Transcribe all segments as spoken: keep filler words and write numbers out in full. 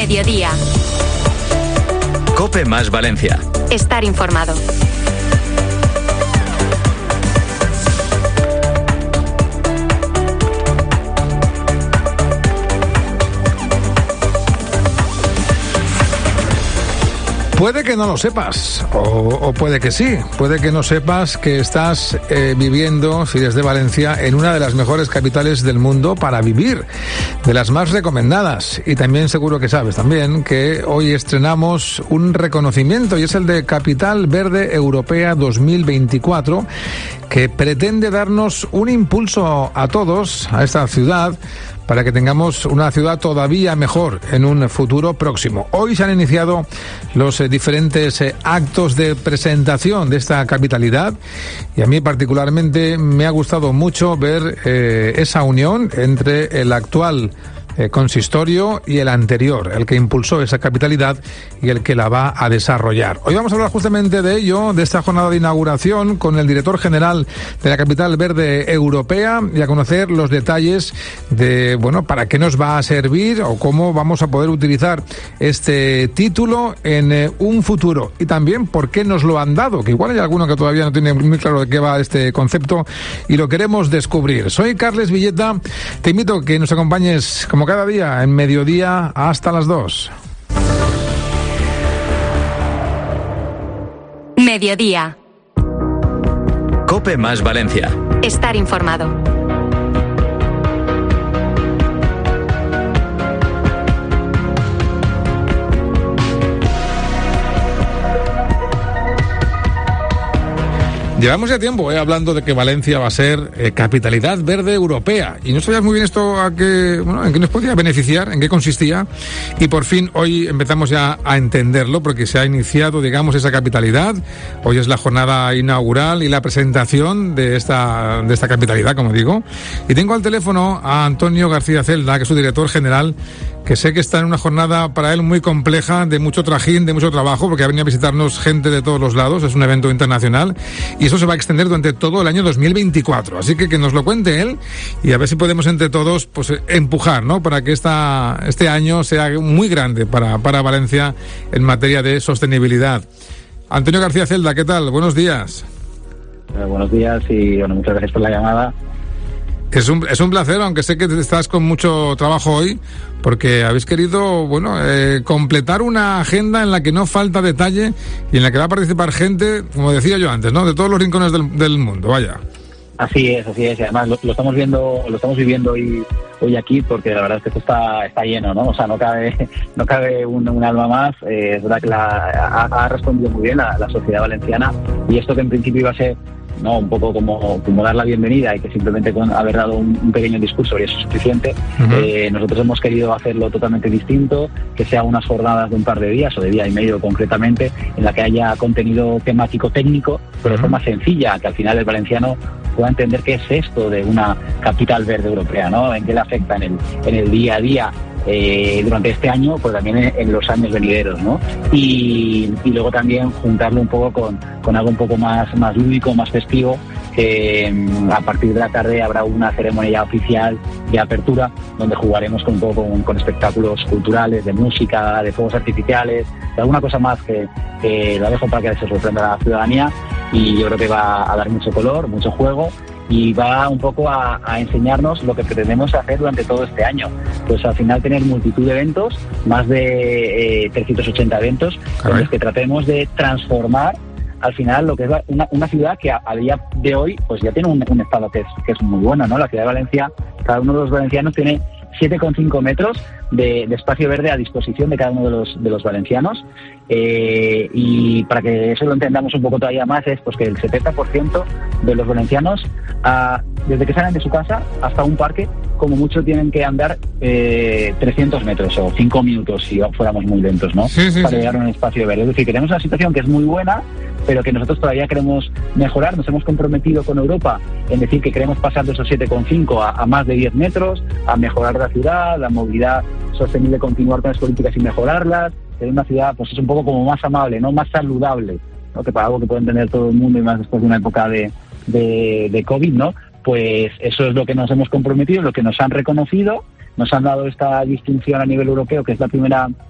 Mediodía. COPE más Valencia. Estar informado. Puede que no lo sepas, o, o puede que sí. Puede que no sepas que estás eh, viviendo, si eres de Valencia, en una de las mejores capitales del mundo para vivir, de las más recomendadas. Y también seguro que sabes también que hoy estrenamos un reconocimiento, y es el de Capital Verde Europea dos mil veinticuatro, que pretende darnos un impulso a todos, a esta ciudad, para que tengamos una ciudad todavía mejor en un futuro próximo. Hoy se han iniciado los eh, diferentes eh, actos de presentación de esta capitalidad, y a mí particularmente me ha gustado mucho ver eh, esa unión entre el actual Eh, consistorio y el anterior, el que impulsó esa capitalidad y el que la va a desarrollar. Hoy vamos a hablar justamente de ello, de esta jornada de inauguración, con el director general de la Capital Verde Europea, y a conocer los detalles de, bueno, para qué nos va a servir o cómo vamos a poder utilizar este título en eh, un futuro, y también por qué nos lo han dado, que igual hay alguno que todavía no tiene muy claro de qué va este concepto y lo queremos descubrir. Soy Carles Villeta, te invito a que nos acompañes como cada día en Mediodía hasta las dos. Mediodía. COPE más Valencia. Estar informado. Llevamos ya tiempo eh, hablando de que Valencia va a ser eh, capitalidad verde europea, y no sabías muy bien esto a qué, bueno, en qué nos podía beneficiar, en qué consistía, y por fin hoy empezamos ya a entenderlo, porque se ha iniciado, digamos, esa capitalidad. Hoy es la jornada inaugural y la presentación de esta de esta capitalidad, como digo, y tengo al teléfono a Antonio García Celda, que es su director general, que sé que está en una jornada para él muy compleja, de mucho trajín, de mucho trabajo, porque ha venido a visitarnos gente de todos los lados, es un evento internacional, y eso se va a extender durante todo el año dos mil veinticuatro. Así que que nos lo cuente él, y a ver si podemos entre todos pues empujar, ¿no?, para que esta, este año sea muy grande para, para Valencia en materia de sostenibilidad. Antonio García Celda, ¿qué tal? Buenos días. Eh, buenos días y bueno, muchas gracias por la llamada. Es un, es un placer, aunque sé que estás con mucho trabajo hoy, porque habéis querido, bueno, eh, completar una agenda en la que no falta detalle y en la que va a participar gente, como decía yo antes, ¿no?, de todos los rincones del, del mundo, vaya. Así es, así es, y además lo, lo estamos viendo, lo estamos viviendo hoy, hoy aquí, porque la verdad es que esto está, está lleno, ¿no? O sea, no cabe, no cabe un, un alma más. Eh, es verdad que la, ha, ha respondido muy bien la, la sociedad valenciana, y esto que en principio iba a ser, no, un poco como, como dar la bienvenida, y que simplemente con haber dado un, un pequeño discurso y eso es suficiente. Uh-huh. eh, nosotros hemos querido hacerlo totalmente distinto, que sea unas jornadas de un par de días o de día y medio concretamente, en la que haya contenido temático técnico, pero uh-huh. de forma sencilla, que al final el valenciano pueda entender qué es esto de una capital verde europea, ¿no?, en qué le afecta en el, en el día a día. Eh, durante este año, pues también en, en los años venideros, ¿no? Y, y luego también juntarlo un poco con, con algo un poco más, más lúdico, más festivo, que eh, a partir de la tarde habrá una ceremonia ya oficial de apertura, donde jugaremos con un poco con, con espectáculos culturales, de música, de fuegos artificiales, de alguna cosa más que, que la dejo para que se sorprenda a la ciudadanía, y yo creo que va a dar mucho color, mucho juego, y va un poco a, a enseñarnos lo que pretendemos hacer durante todo este año. Pues al final tener multitud de eventos, más de eh, trescientos ochenta eventos, con los que tratemos de transformar al final lo que es una, una ciudad que a, a día de hoy pues ya tiene un, un estado que es, que es muy bueno, ¿no? La ciudad de Valencia, cada uno de los valencianos tiene siete coma cinco metros de, de espacio verde a disposición de cada uno de los, de los valencianos, eh, y para que eso lo entendamos un poco todavía más es pues que el setenta por ciento de los valencianos, a, desde que salen de su casa hasta un parque, como mucho tienen que andar eh, trescientos metros o cinco minutos si fuéramos muy lentos, ¿no? Sí, sí, para sí. llegar a un espacio verde. Es decir, que tenemos una situación que es muy buena, pero que nosotros todavía queremos mejorar. Nos hemos comprometido con Europa en decir que queremos pasar de esos siete coma cinco a, a más de diez metros, a mejorar la ciudad, la movilidad sostenible, continuar con las políticas y mejorarlas, tener una ciudad pues es un poco como más amable, no más saludable, ¿no?, que para algo que puede entender todo el mundo, y más después de una época de, de, de COVID, ¿no? Pues eso es lo que nos hemos comprometido, lo que nos han reconocido, nos han dado esta distinción a nivel europeo, que es la primera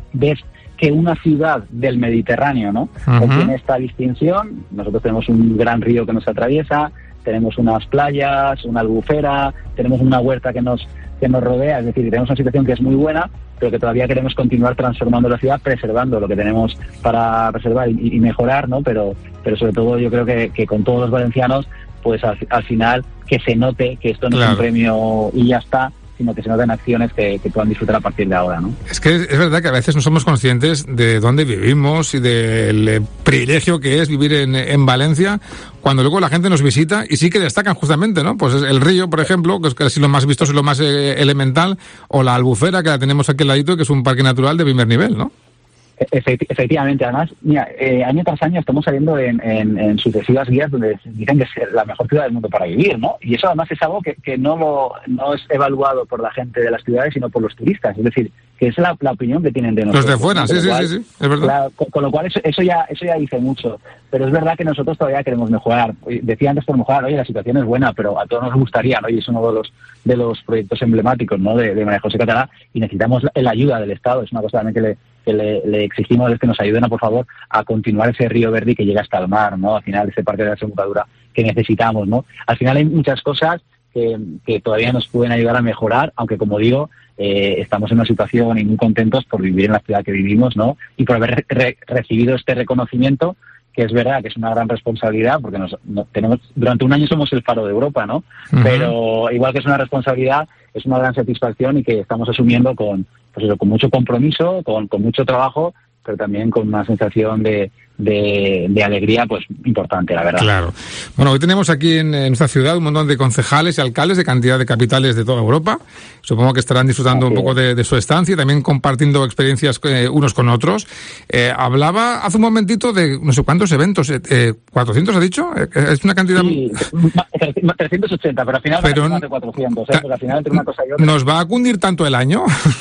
ves que una ciudad del Mediterráneo, ¿no? Uh-huh. Obtiene esta distinción. Nosotros tenemos un gran río que nos atraviesa, tenemos unas playas, una albufera, tenemos una huerta que nos que nos rodea, es decir, tenemos una situación que es muy buena, pero que todavía queremos continuar transformando la ciudad, preservando lo que tenemos para preservar y, y mejorar, ¿no? Pero pero sobre todo yo creo que, que con todos los valencianos, pues al, al final que se note que esto no claro. es un premio y ya está, sino que se noten acciones que, que puedan disfrutar a partir de ahora, ¿no? Es que es verdad que a veces no somos conscientes de dónde vivimos y del privilegio que es vivir en, en Valencia, cuando luego la gente nos visita y sí que destacan justamente, ¿no? Pues el río, por ejemplo, que es casi lo más vistoso y lo más eh, elemental, o la albufera, que la tenemos aquí al ladito, que es un parque natural de primer nivel, ¿no? Efectivamente, además, mira, eh, año tras año estamos saliendo en, en, en sucesivas guías donde dicen que es la mejor ciudad del mundo para vivir, ¿no? Y eso además es algo que, que no, lo, no es evaluado por la gente de las ciudades, sino por los turistas. Es decir, que es la, la opinión que tienen de nosotros. Los de fuera, ¿no? sí, sí, cual, sí, sí, es verdad. La, con, con lo cual eso, eso ya eso ya dice mucho. Pero es verdad que nosotros todavía queremos mejorar. Decía antes por mejorar, oye, la situación es buena, pero a todos nos gustaría, ¿no? Y es uno de los de los proyectos emblemáticos, ¿no? De, de María José Catalá, y necesitamos la, la ayuda del Estado. Es una cosa también que le que le, le exigimos es que nos ayuden, a, por favor, a continuar ese río verde que llega hasta el mar, ¿no? Al final, ese parque de la desembocadura que necesitamos, ¿no? Al final hay muchas cosas que, que todavía nos pueden ayudar a mejorar, aunque, como digo, eh, estamos en una situación y muy contentos por vivir en la ciudad que vivimos, ¿no? Y por haber re- recibido este reconocimiento, que es verdad que es una gran responsabilidad, porque nos, no, tenemos durante un año somos el faro de Europa, ¿no? Uh-huh. Pero igual que es una responsabilidad, es una gran satisfacción y que estamos asumiendo con, pues eso, con mucho compromiso, con, con mucho trabajo, pero también con una sensación de, de, de alegría pues importante, la verdad. Claro. Bueno, hoy tenemos aquí en, en nuestra ciudad un montón de concejales y alcaldes de cantidad de capitales de toda Europa. Supongo que estarán disfrutando Así un poco de, de su estancia y también compartiendo experiencias eh, unos con otros. Eh, hablaba hace un momentito de no sé cuántos eventos. Eh, ¿cuatrocientos ha dicho? Eh, es una cantidad... Sí, trescientos ochenta, pero al final pero, va a más de cuatrocientos. ¿eh? Porque al final entre una cosa y otra... ¿Nos va a cundir tanto el año?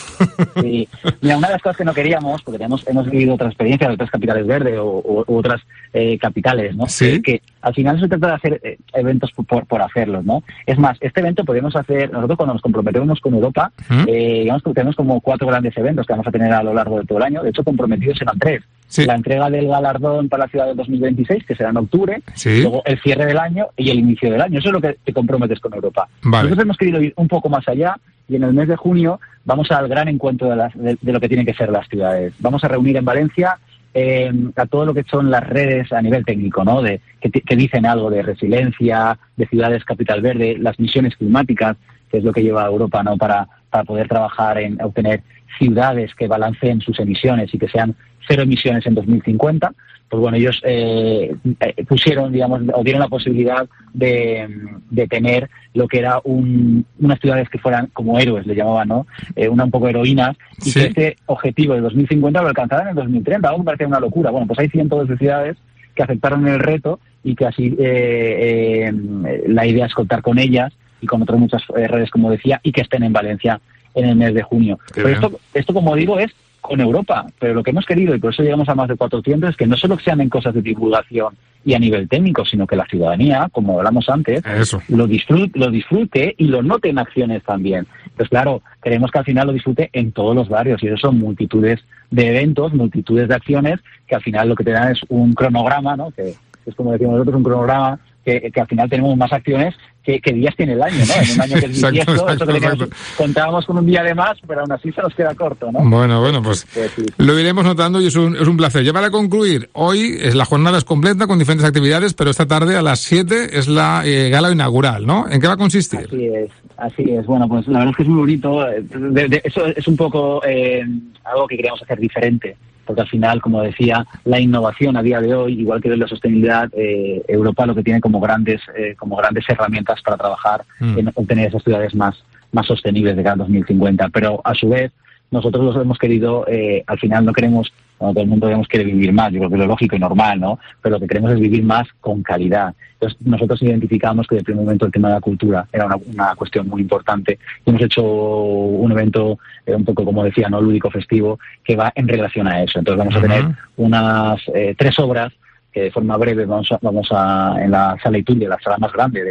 Sí. Mira, una de las cosas que no queríamos, porque hemos, hemos vivido otra experiencia de otras capitales verdes o, o u otras eh, capitales, ¿no? ¿Sí? Que, que al final se trata de hacer eh, eventos por, por, por hacerlos, ¿no? Es más, este evento podemos hacer, nosotros cuando nos comprometemos con Europa, ¿Mm? eh, digamos que tenemos como cuatro grandes eventos que vamos a tener a lo largo de todo el año. De hecho, comprometidos eran tres. Sí. La entrega del galardón para la ciudad del dos mil veintiséis, que será en octubre, sí. Luego el cierre del año y el inicio del año. Eso es lo que te comprometes con Europa. Vale. Nosotros hemos querido ir un poco más allá y en el mes de junio vamos al gran encuentro de, las, de, de lo que tienen que ser las ciudades. Vamos a reunir en Valencia eh, a todo lo que son las redes a nivel técnico, ¿no? De, que, que dicen algo de resiliencia, de ciudades capital verde, las misiones climáticas, que es lo que lleva Europa, ¿no? Para, para poder trabajar en obtener ciudades que balanceen sus emisiones y que sean cero emisiones en dos mil cincuenta. Pues bueno, ellos eh, pusieron, digamos, o dieron la posibilidad de, de tener lo que era un, unas ciudades que fueran como héroes, le llamaban, ¿no? Eh, una un poco heroínas, y sí. que este objetivo de dos mil cincuenta lo alcanzaran en el dos mil treinta, algo que parecía una locura. Bueno, pues hay ciento doce ciudades que aceptaron el reto y que así eh, eh, la idea es contar con ellas y con otras muchas eh, redes, como decía, y que estén en Valencia en el mes de junio. Qué Pero esto, esto, como digo, es con Europa, pero lo que hemos querido, y por eso llegamos a más de cuatrocientos, es que no solo sean en cosas de divulgación y a nivel técnico, sino que la ciudadanía, como hablamos antes, Eso. lo disfrute, lo disfrute y lo note en acciones también. Entonces, claro, queremos que al final lo disfrute en todos los barrios, y eso son multitudes de eventos, multitudes de acciones, que al final lo que te dan es un cronograma, ¿no? Que es como decimos nosotros, un cronograma, que, que al final tenemos más acciones que, que días tiene el año, ¿no? En un año que es bisiesto, exacto, exacto, eso que exacto. Contábamos con un día de más, pero aún así se nos queda corto, ¿no? Bueno, bueno, pues, pues sí. Lo iremos notando y es un, es un placer. Ya para concluir, hoy es la jornada es completa con diferentes actividades, pero esta tarde a las siete es la eh, gala inaugural, ¿no? ¿En qué va a consistir? Así es, así es. Bueno, pues la verdad es que es muy bonito. De, de, eso es un poco eh, algo que queríamos hacer diferente, porque al final, como decía, la innovación a día de hoy, igual que la sostenibilidad, eh, Europa lo que tiene como grandes eh, como grandes herramientas para trabajar mm. en obtener esas ciudades más, más sostenibles de cada dos mil cincuenta. Pero a su vez, nosotros los hemos querido, eh, al final no queremos, bueno, todo el mundo digamos, quiere vivir más, yo creo que es lo lógico y normal, ¿no? Pero lo que queremos es vivir más con calidad. Entonces nosotros identificamos que desde el primer momento el tema de la cultura era una, una cuestión muy importante y hemos hecho un evento eh, un poco, como decía, no lúdico festivo, que va en relación a eso. Entonces vamos uh-huh. a tener unas eh, tres obras que de forma breve vamos a, vamos a en la sala Ituria, la sala más grande del,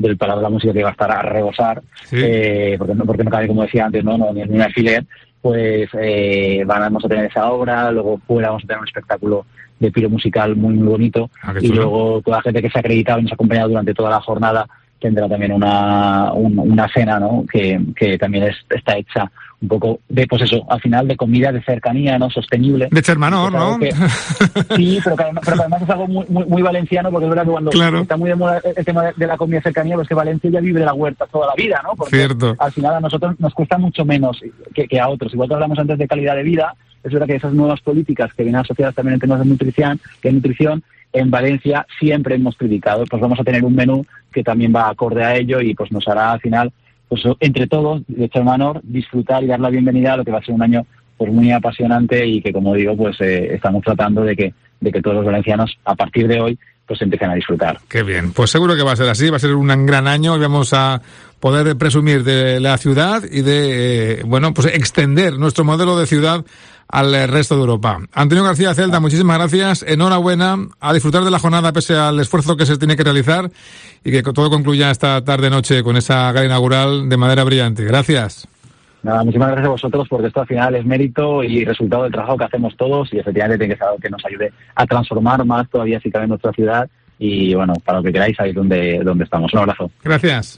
del Palau de la Música, que va a estar a rebosar, sí. eh, porque, no, porque no cabe, como decía antes, no, no ni un alfiler, pues eh, vamos a tener esa obra, luego fuera vamos a tener un espectáculo de piro musical muy, muy bonito, ah, y luego toda la gente que se ha acreditado y nos ha acompañado durante toda la jornada tendrá también una, un, una cena, ¿no? que, que también es, está hecha un poco de, pues eso, al final de comida de cercanía, ¿no? Sostenible. De Chermanor, ¿no? Que, sí, pero que, pero que además es algo muy, muy, muy valenciano, porque es verdad que cuando claro. está muy de moda el tema de, de la comida de cercanía, pues que Valencia ya vive de la huerta toda la vida, ¿no? Porque Cierto. Al final a nosotros nos cuesta mucho menos que, que a otros. Igual que hablamos antes de calidad de vida, es verdad que esas nuevas políticas que vienen asociadas también en temas de nutrición, de nutrición, en Valencia siempre hemos predicado, pues vamos a tener un menú que también va acorde a ello y pues nos hará al final, pues entre todos, de Chermanor, disfrutar y dar la bienvenida a lo que va a ser un año pues muy apasionante y que, como digo, pues eh, estamos tratando de que de que todos los valencianos, a partir de hoy, pues empiecen a disfrutar. Qué bien, pues seguro que va a ser así, va a ser un gran año y vamos a poder presumir de la ciudad y de, eh, bueno, pues extender nuestro modelo de ciudad al resto de Europa. Antonio García Celda, muchísimas gracias, enhorabuena, a disfrutar de la jornada pese al esfuerzo que se tiene que realizar y que todo concluya esta tarde-noche con esa gala inaugural de manera brillante. Gracias. Nada, muchísimas gracias a vosotros, porque esto al final es mérito y resultado del trabajo que hacemos todos y efectivamente tiene que ser algo que nos ayude a transformar más todavía si cabe nuestra ciudad y bueno, para lo que queráis, ahí donde, donde estamos. Un abrazo. Gracias.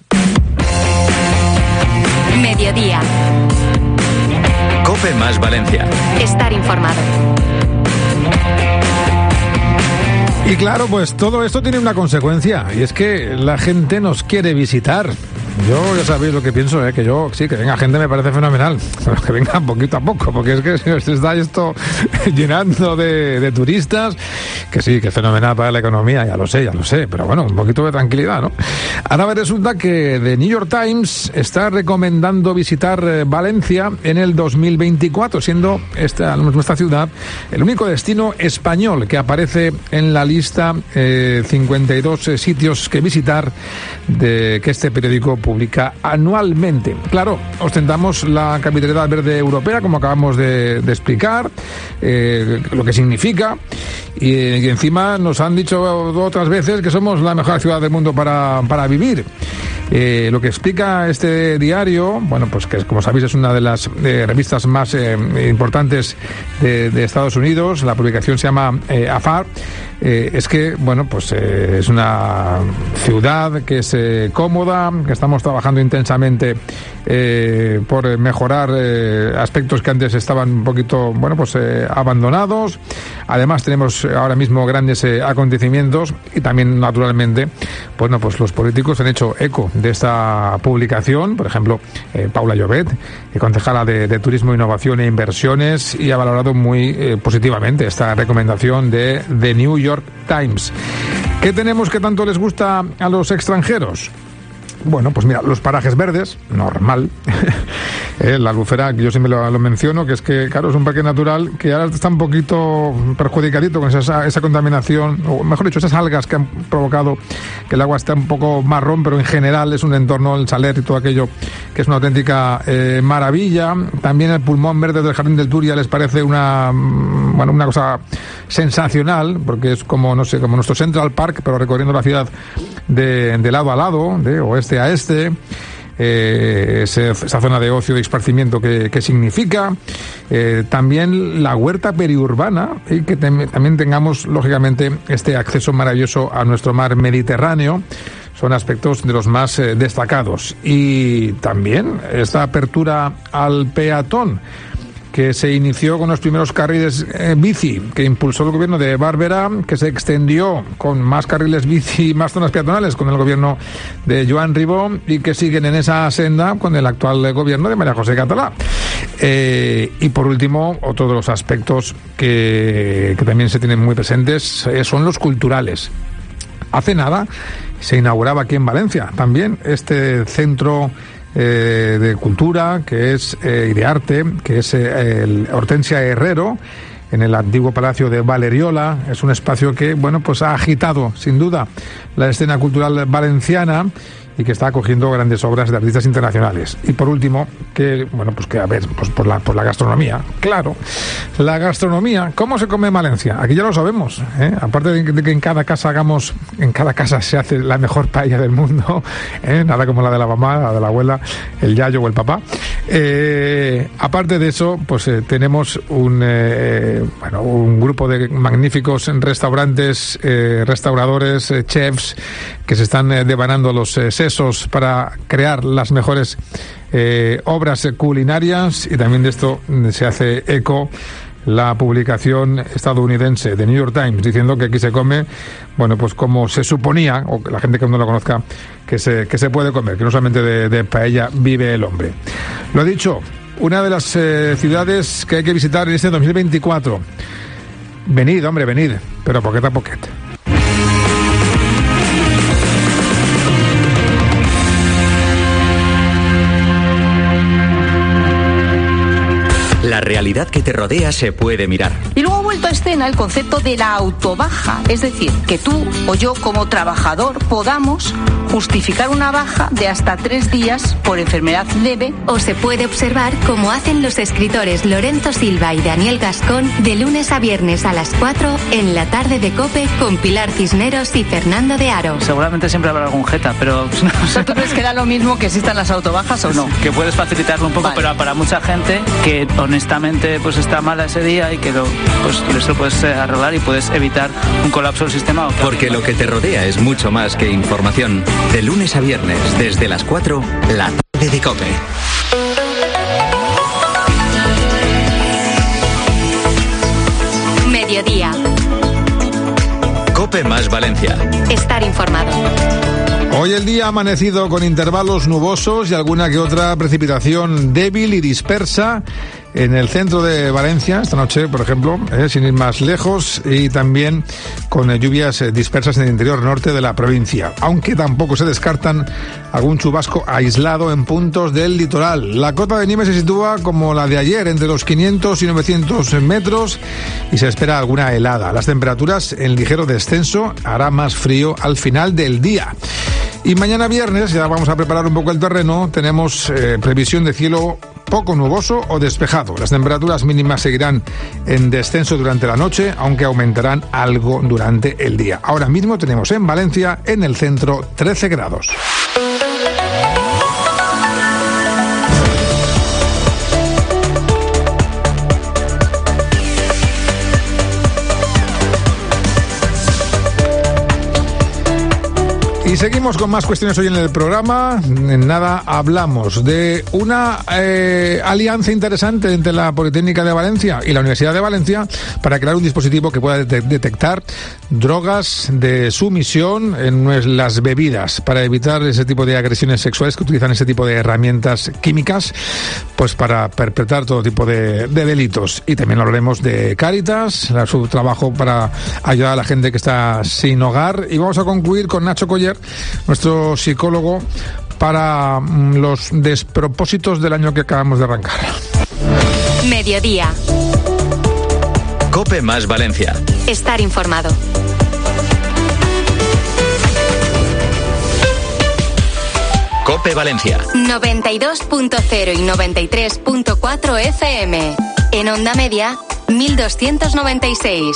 Mediodía. COPE más Valencia. Estar informado. Y claro, pues todo esto tiene una consecuencia, y es que la gente nos quiere visitar. Yo ya sabéis lo que pienso, ¿eh? que yo, sí, que venga gente me parece fenomenal, pero que venga poquito a poco, porque es que se está esto llenando de, de turistas, que sí, que es fenomenal para la economía, ya lo sé, ya lo sé, pero bueno, un poquito de tranquilidad, ¿no? Ahora resulta que The New York Times está recomendando visitar Valencia en el dos mil veinticuatro, siendo esta nuestra ciudad el único destino español que aparece en la lista eh, cincuenta y dos eh, sitios que visitar de que este periódico publica anualmente. Claro, ostentamos la capitalidad verde europea, como acabamos de, de explicar, eh, lo que significa, y, y encima nos han dicho otras veces que somos la mejor ciudad del mundo para, para vivir. Eh, lo que explica este diario, bueno, pues que como sabéis es una de las eh, revistas más eh, importantes de, de Estados Unidos, la publicación se llama eh, A F A R, eh, es que, bueno, pues eh, es una ciudad que es eh, cómoda, que estamos trabajando intensamente eh, por mejorar eh, aspectos que antes estaban un poquito, bueno, pues eh, abandonados. Además tenemos ahora mismo grandes eh, acontecimientos y también, naturalmente, bueno, pues los políticos han hecho eco de esta publicación. Por ejemplo, eh, Paula Llobet, eh, concejala de, de Turismo, Innovación e Inversiones, y ha valorado muy eh, positivamente esta recomendación de The New York Times. ¿Qué tenemos que tanto les gusta a los extranjeros? Bueno, pues mira, los parajes verdes, normal. eh, la Albufera, que yo siempre lo, lo menciono, que es que, claro, es un parque natural que ahora está un poquito perjudicadito con esa, esa contaminación, o mejor dicho, esas algas que han provocado que el agua esté un poco marrón, pero en general es un entorno, el Saler y todo aquello, que es una auténtica eh, maravilla. También el pulmón verde del Jardín del Turia les parece una, bueno, una cosa sensacional, porque es como, no sé, como nuestro Central Park, pero recorriendo la ciudad de, de lado a llado, de oeste a este, eh, ese, esa zona de ocio y esparcimiento que, que significa, eh, también la huerta periurbana, y que te, también tengamos, lógicamente, este acceso maravilloso a nuestro mar Mediterráneo. Son aspectos de los más eh, destacados. Y también esta apertura al peatón, que se inició con los primeros carriles eh, bici, que impulsó el gobierno de Bárvera, que se extendió con más carriles bici y más zonas peatonales con el gobierno de Joan Ribó, y que siguen en esa senda con el actual gobierno de María José Catalá. Eh, y por último, otro de los aspectos que, que también se tienen muy presentes eh, son los culturales. Hace nada se inauguraba aquí en Valencia también este centro Eh, de cultura, que es eh, y de arte, que es eh, el Hortensia Herrero, en el antiguo Palacio de Valeriola. Es un espacio que, bueno, pues ha agitado, sin duda, la escena cultural valenciana, y que está acogiendo grandes obras de artistas internacionales. Y por último, que, bueno, pues que a ver, pues por la, por la gastronomía, claro, la gastronomía, ¿cómo se come en Valencia? Aquí ya lo sabemos, ¿eh? Aparte de que, de que en cada casa hagamos, en cada casa se hace la mejor paella del mundo, ¿eh? Nada como la de la mamá, la de la abuela, el yayo o el papá. Eh, aparte de eso, pues eh, tenemos un, eh, bueno, un grupo de magníficos restaurantes, eh, restauradores, eh, chefs, que se están eh, devanando los eh, sesos para crear las mejores eh, obras culinarias, y también de esto se hace eco la publicación estadounidense de New York Times, diciendo que aquí se come, bueno, pues como se suponía, o que la gente que no lo conozca, que se, que se puede comer, que no solamente de, de paella vive el hombre. Lo dicho, una de las eh, ciudades que hay que visitar en este dos mil veinticuatro. Venid, hombre, venid, pero poquet a poquet. La realidad que te rodea se puede mirar. Y luego ha vuelto a escena el concepto de la autobaja, es decir, que tú o yo como trabajador podamos justificar una baja de hasta tres días por enfermedad leve. O se puede observar como hacen los escritores Lorenzo Silva y Daniel Gascón de lunes a viernes a las cuatro en la tarde de COPE con Pilar Cisneros y Fernando de Aro. Seguramente siempre habrá algún jeta, pero... ¿Tú crees que da lo mismo que existan las autobajas o no? Que puedes facilitarlo un poco, vale. Pero para mucha gente que honestamente pues está mala ese día y que lo, pues, eso puedes arreglar y puedes evitar un colapso del sistema. Porque lo que te rodea es mucho más que información. De lunes a viernes, desde las cuatro, la tarde de COPE. Mediodía. COPE más Valencia. Estar informado. Hoy el día ha amanecido con intervalos nubosos y alguna que otra precipitación débil y dispersa en el centro de Valencia, esta noche, por ejemplo, eh, sin ir más lejos, y también con eh, lluvias eh, dispersas en el interior norte de la provincia, aunque tampoco se descartan algún chubasco aislado en puntos del litoral. La cota de nieve se sitúa como la de ayer, entre los quinientos y novecientos metros, y se espera alguna helada. Las temperaturas en ligero descenso, hará más frío al final del día. Y mañana viernes, ya vamos a preparar un poco el terreno, tenemos eh, previsión de cielo poco nuboso o despejado. Las temperaturas mínimas seguirán en descenso durante la noche, aunque aumentarán algo durante el día. Ahora mismo tenemos en Valencia, en el centro, trece grados. Y seguimos con más cuestiones hoy en el programa. En nada hablamos de una eh, alianza interesante entre la Politécnica de Valencia y la Universidad de Valencia para crear un dispositivo que pueda de- detectar drogas de sumisión en las bebidas, para evitar ese tipo de agresiones sexuales que utilizan ese tipo de herramientas químicas, pues para perpetrar todo tipo de, de delitos. Y también hablaremos de Cáritas, la, su trabajo para ayudar a la gente que está sin hogar. Y vamos a concluir con Nacho Coller, nuestro psicólogo, para mm, los despropósitos del año que acabamos de arrancar. Mediodía. COPE más Valencia. Estar informado. COPE Valencia. noventa y dos punto cero y noventa y tres punto cuatro F M. En onda media, mil doscientos noventa y seis.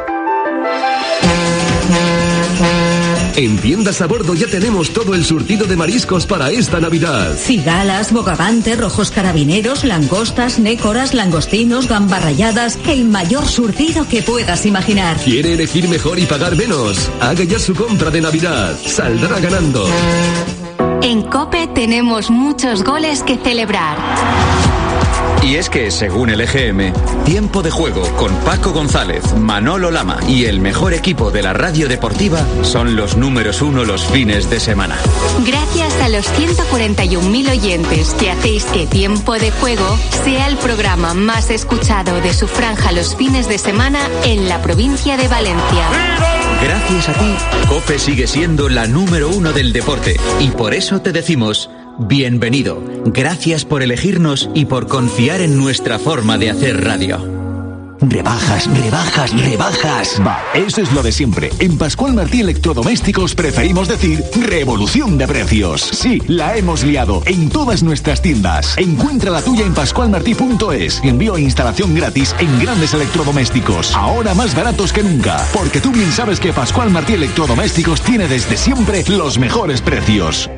En Tiendas a Bordo ya tenemos todo el surtido de mariscos para esta Navidad. Cigalas, bogavante, rojos carabineros, langostas, nécoras, langostinos, gambas ralladas, el mayor surtido que puedas imaginar. ¿Quiere elegir mejor y pagar menos? Haga ya su compra de Navidad. Saldrá ganando. En COPE tenemos muchos goles que celebrar. Y es que, según el E G M, Tiempo de Juego con Paco González, Manolo Lama y el mejor equipo de la radio deportiva son los números uno los fines de semana. Gracias a los ciento cuarenta y un mil oyentes que hacéis que Tiempo de Juego sea el programa más escuchado de su franja los fines de semana en la provincia de Valencia. Gracias a ti, COPE sigue siendo la número uno del deporte y por eso te decimos bienvenido. Gracias por elegirnos y por confiar en nuestra forma de hacer radio. Rebajas, rebajas, rebajas. Va, eso es lo de siempre. En Pascual Martí Electrodomésticos preferimos decir revolución de precios. Sí, la hemos liado en todas nuestras tiendas. Encuentra la tuya en pascual martí punto es. Envío e instalación gratis en grandes electrodomésticos. Ahora más baratos que nunca. Porque tú bien sabes que Pascual Martí Electrodomésticos tiene desde siempre los mejores precios.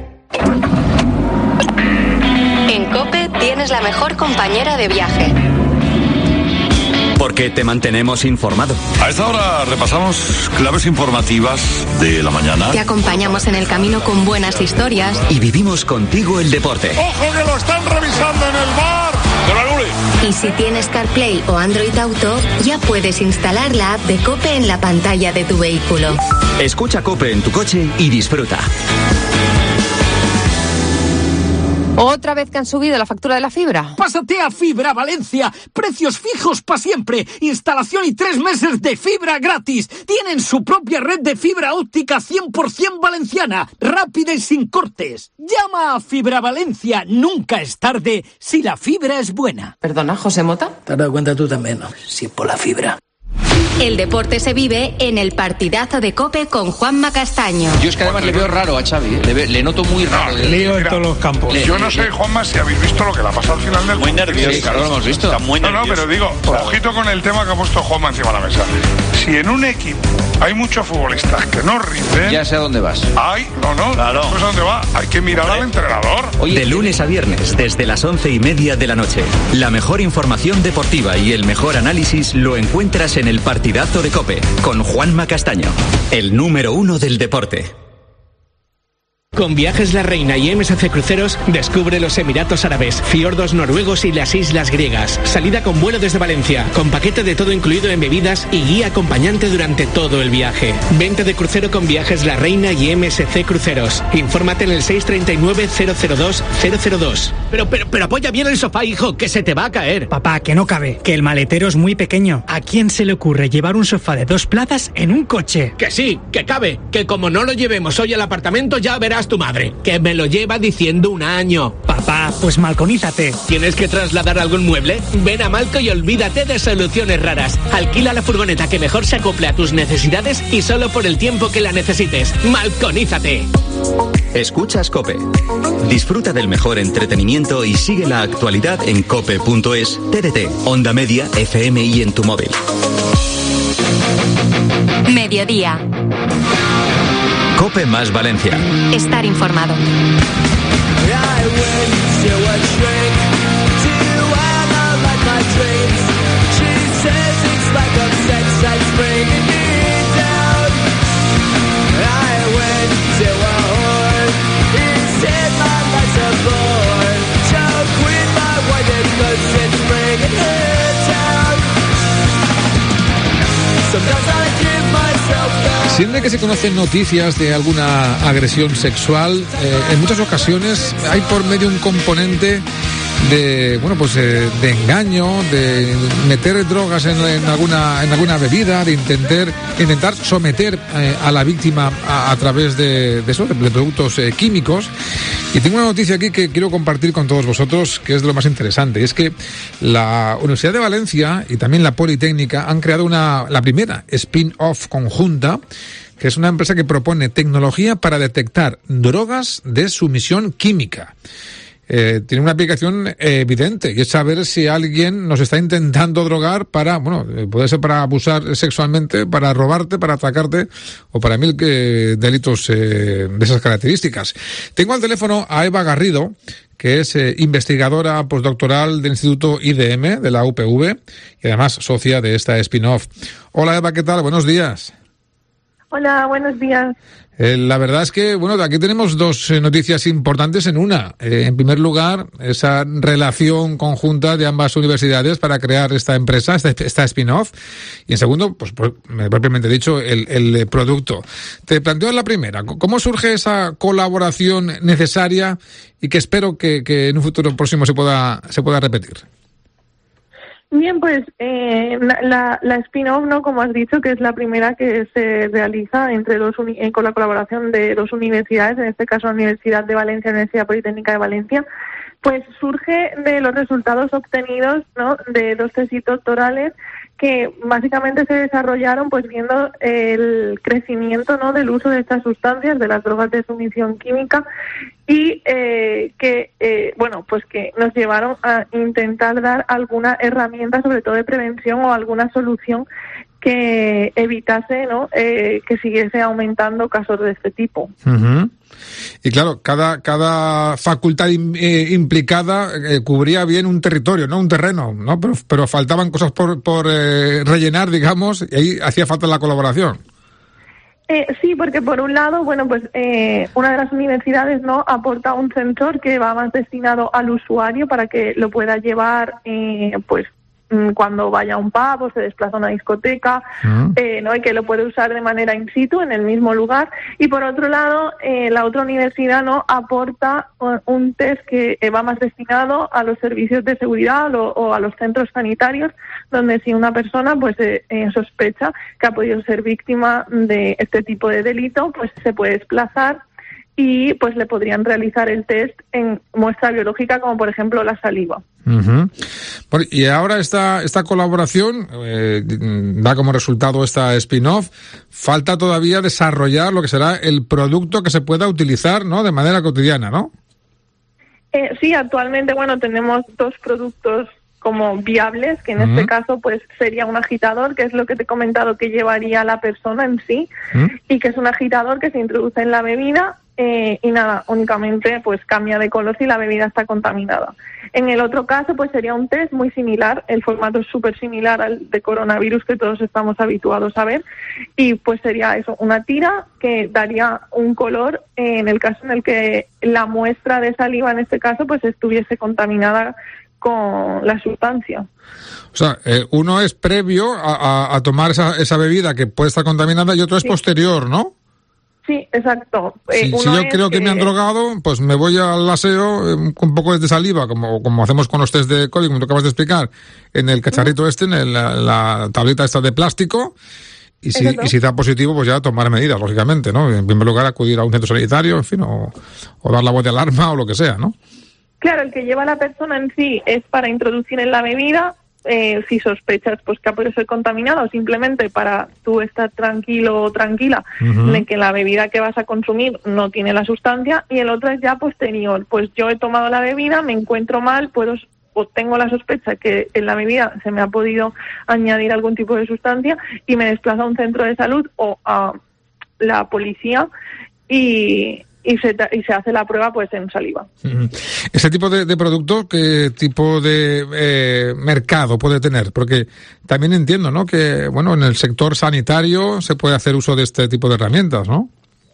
En COPE tienes la mejor compañera de viaje. Porque te mantenemos informado. A esta hora repasamos claves informativas de la mañana. Te acompañamos en el camino con buenas historias. Y vivimos contigo el deporte. ¡Ojo que lo están revisando en el bar! Y si tienes CarPlay o Android Auto, ya puedes instalar la app de COPE en la pantalla de tu vehículo. Escucha COPE en tu coche y disfruta. ¿Otra vez que han subido la factura de la fibra? Pásate a Fibra Valencia. Precios fijos para siempre. Instalación y tres meses de fibra gratis. Tienen su propia red de fibra óptica cien por ciento valenciana. Rápida y sin cortes. Llama a Fibra Valencia. Nunca es tarde si la fibra es buena. ¿Perdona, José Mota? Te has dado cuenta tú también, ¿no? Si es por la fibra. El deporte se vive en el partidazo de COPE con Juanma Castaño. Yo es que además le veo raro a Xavi, ¿eh? le, ve, le noto muy raro. No, lío en todos los campos. Le, yo no sé, Juanma, si habéis visto lo que le ha pasado al final del... Muy nervioso. Sí, claro, lo hemos visto. Está muy no, nervioso. no, pero digo, ojito con el tema que ha puesto Juanma encima de la mesa. Si en un equipo hay muchos futbolistas que no rinden... Ya sé a dónde vas. Hay, no, no, claro. Pues a dónde va, hay que mirar al entrenador. Oye, de lunes a viernes, desde las once y media de la noche. La mejor información deportiva y el mejor análisis lo encuentras en el partidazo de COPE. Con Juanma Castaño, el número uno del deporte. Con Viajes La Reina y M S C Cruceros, descubre los Emiratos Árabes, fiordos noruegos y las islas griegas. Salida con vuelo desde Valencia, con paquete de todo incluido en bebidas y guía acompañante durante todo el viaje. Vente de crucero con Viajes La Reina y M S C Cruceros. Infórmate en el seis tres nueve, cero cero dos, cero cero dos. Pero, pero, pero apoya bien el sofá, hijo, que se te va a caer. Papá, que no cabe, que el maletero es muy pequeño. ¿A quién se le ocurre llevar un sofá de dos plazas en un coche? Que sí, que cabe, que como no lo llevemos hoy al apartamento ya verás tu madre, que me lo lleva diciendo un año. Papá, pues malconízate. ¿Tienes que trasladar algún mueble? Ven a Malco y olvídate de soluciones raras. Alquila la furgoneta que mejor se acople a tus necesidades y solo por el tiempo que la necesites. Malconízate. Escuchas COPE. Disfruta del mejor entretenimiento y sigue la actualidad en cope punto es, T D T, Onda Media, F M y en tu móvil. Mediodía. COPE más Valencia. Estar informado. Siempre que se conocen noticias de alguna agresión sexual, eh, en muchas ocasiones hay por medio un componente de, bueno, pues eh, de engaño, de meter drogas en, en alguna en alguna bebida, de intentar intentar someter eh, a la víctima a, a través de, de eso, de, de productos eh, químicos. Y tengo una noticia aquí que quiero compartir con todos vosotros, que es de lo más interesante. Y es que la Universidad de Valencia y también la Politécnica han creado una la primera spin-off conjunta, que es una empresa que propone tecnología para detectar drogas de sumisión química. Eh, tiene una aplicación eh, evidente, y es saber si alguien nos está intentando drogar para, bueno, eh, puede ser para abusar sexualmente, para robarte, para atacarte o para mil eh, delitos eh, de esas características. Tengo al teléfono a Eva Garrido, que es eh, investigadora postdoctoral del Instituto I D M de la U P V y además socia de esta spin-off. Hola Eva, ¿qué tal? Buenos días. Hola, buenos días. Eh, la verdad es que, bueno, aquí tenemos dos eh, noticias importantes en una. Eh, en primer lugar, esa relación conjunta de ambas universidades para crear esta empresa, esta, esta spin-off. Y en segundo, pues, pues propiamente dicho, el, el producto. Te planteo en la primera. ¿Cómo surge esa colaboración necesaria y que espero que, que en un futuro próximo se pueda, se pueda repetir? Bien, pues eh, la, la spin-off, ¿no? Como has dicho, que es la primera que se realiza entre dos uni- con la colaboración de dos universidades, en este caso la Universidad de Valencia y la Universidad Politécnica de Valencia, Pues surge de los resultados obtenidos, ¿no?, de dos tesis doctorales que básicamente se desarrollaron pues viendo el crecimiento, ¿no?, del uso de estas sustancias, de las drogas de sumisión química, y eh, que eh, bueno pues que nos llevaron a intentar dar alguna herramienta, sobre todo de prevención, o alguna solución que evitase, ¿no?, eh, que siguiese aumentando casos de este tipo. Uh-huh. Y claro, cada cada facultad in, eh, implicada eh, cubría bien un territorio, no un terreno, ¿no? Pero, pero faltaban cosas por, por eh, rellenar, digamos, y ahí hacía falta la colaboración. Eh, sí, porque por un lado, bueno, pues eh, una de las universidades, ¿no?, aporta un sensor que va más destinado al usuario para que lo pueda llevar, eh, pues, cuando vaya a un pub o se desplaza a una discoteca, uh-huh. eh, ¿no?, y que lo puede usar de manera in situ en el mismo lugar. Y por otro lado, eh, la otra universidad, ¿no?, aporta un test que va más destinado a los servicios de seguridad o, o a los centros sanitarios, donde si una persona pues eh, eh, sospecha que ha podido ser víctima de este tipo de delito, pues se puede desplazar y pues le podrían realizar el test en muestra biológica, como por ejemplo la saliva. Uh-huh. Bueno, y ahora esta esta colaboración eh, da como resultado esta spin-off. Falta todavía desarrollar lo que será el producto que se pueda utilizar, ¿no?, de manera cotidiana, ¿no? Eh, sí, actualmente, bueno, tenemos dos productos como viables, que en uh-huh. este caso pues sería un agitador, que es lo que te he comentado que llevaría la persona en sí, uh-huh. y que es un agitador que se introduce en la bebida. Eh, y nada, únicamente pues cambia de color si la bebida está contaminada. En el otro caso pues sería un test muy similar, el formato es súper similar al de coronavirus que todos estamos habituados a ver, y pues sería eso, una tira que daría un color eh, en el caso en el que la muestra de saliva en este caso pues estuviese contaminada con la sustancia. O sea, eh, uno es previo a, a, a tomar esa, esa bebida que puede estar contaminada y otro es sí. posterior, ¿no? Sí, exacto. Eh, si, si yo creo que, que me han drogado, pues me voy al aseo eh, con un poco de saliva, como como hacemos con los test de COVID, como tú acabas de explicar, en el cacharrito este, en el, la, la tableta esta de plástico, y si, y si da positivo, pues ya tomar medidas, lógicamente, ¿no? En primer lugar, acudir a un centro sanitario, en fin, o, o dar la voz de alarma o lo que sea, ¿no? Claro, el que lleva la persona en sí es para introducir en la bebida. Eh, si sospechas pues que ha podido ser contaminado, o simplemente para tú estar tranquilo o tranquila uh-huh. de que la bebida que vas a consumir no tiene la sustancia, y el otro es ya posterior, pues yo he tomado la bebida, me encuentro mal, puedo o tengo la sospecha que en la bebida se me ha podido añadir algún tipo de sustancia y me desplazo a un centro de salud o a la policía y Y se, y se hace la prueba pues en saliva. ¿Ese tipo de, de producto qué tipo de eh, mercado puede tener? Porque también entiendo, ¿no?, que bueno, en el sector sanitario se puede hacer uso de este tipo de herramientas, ¿no?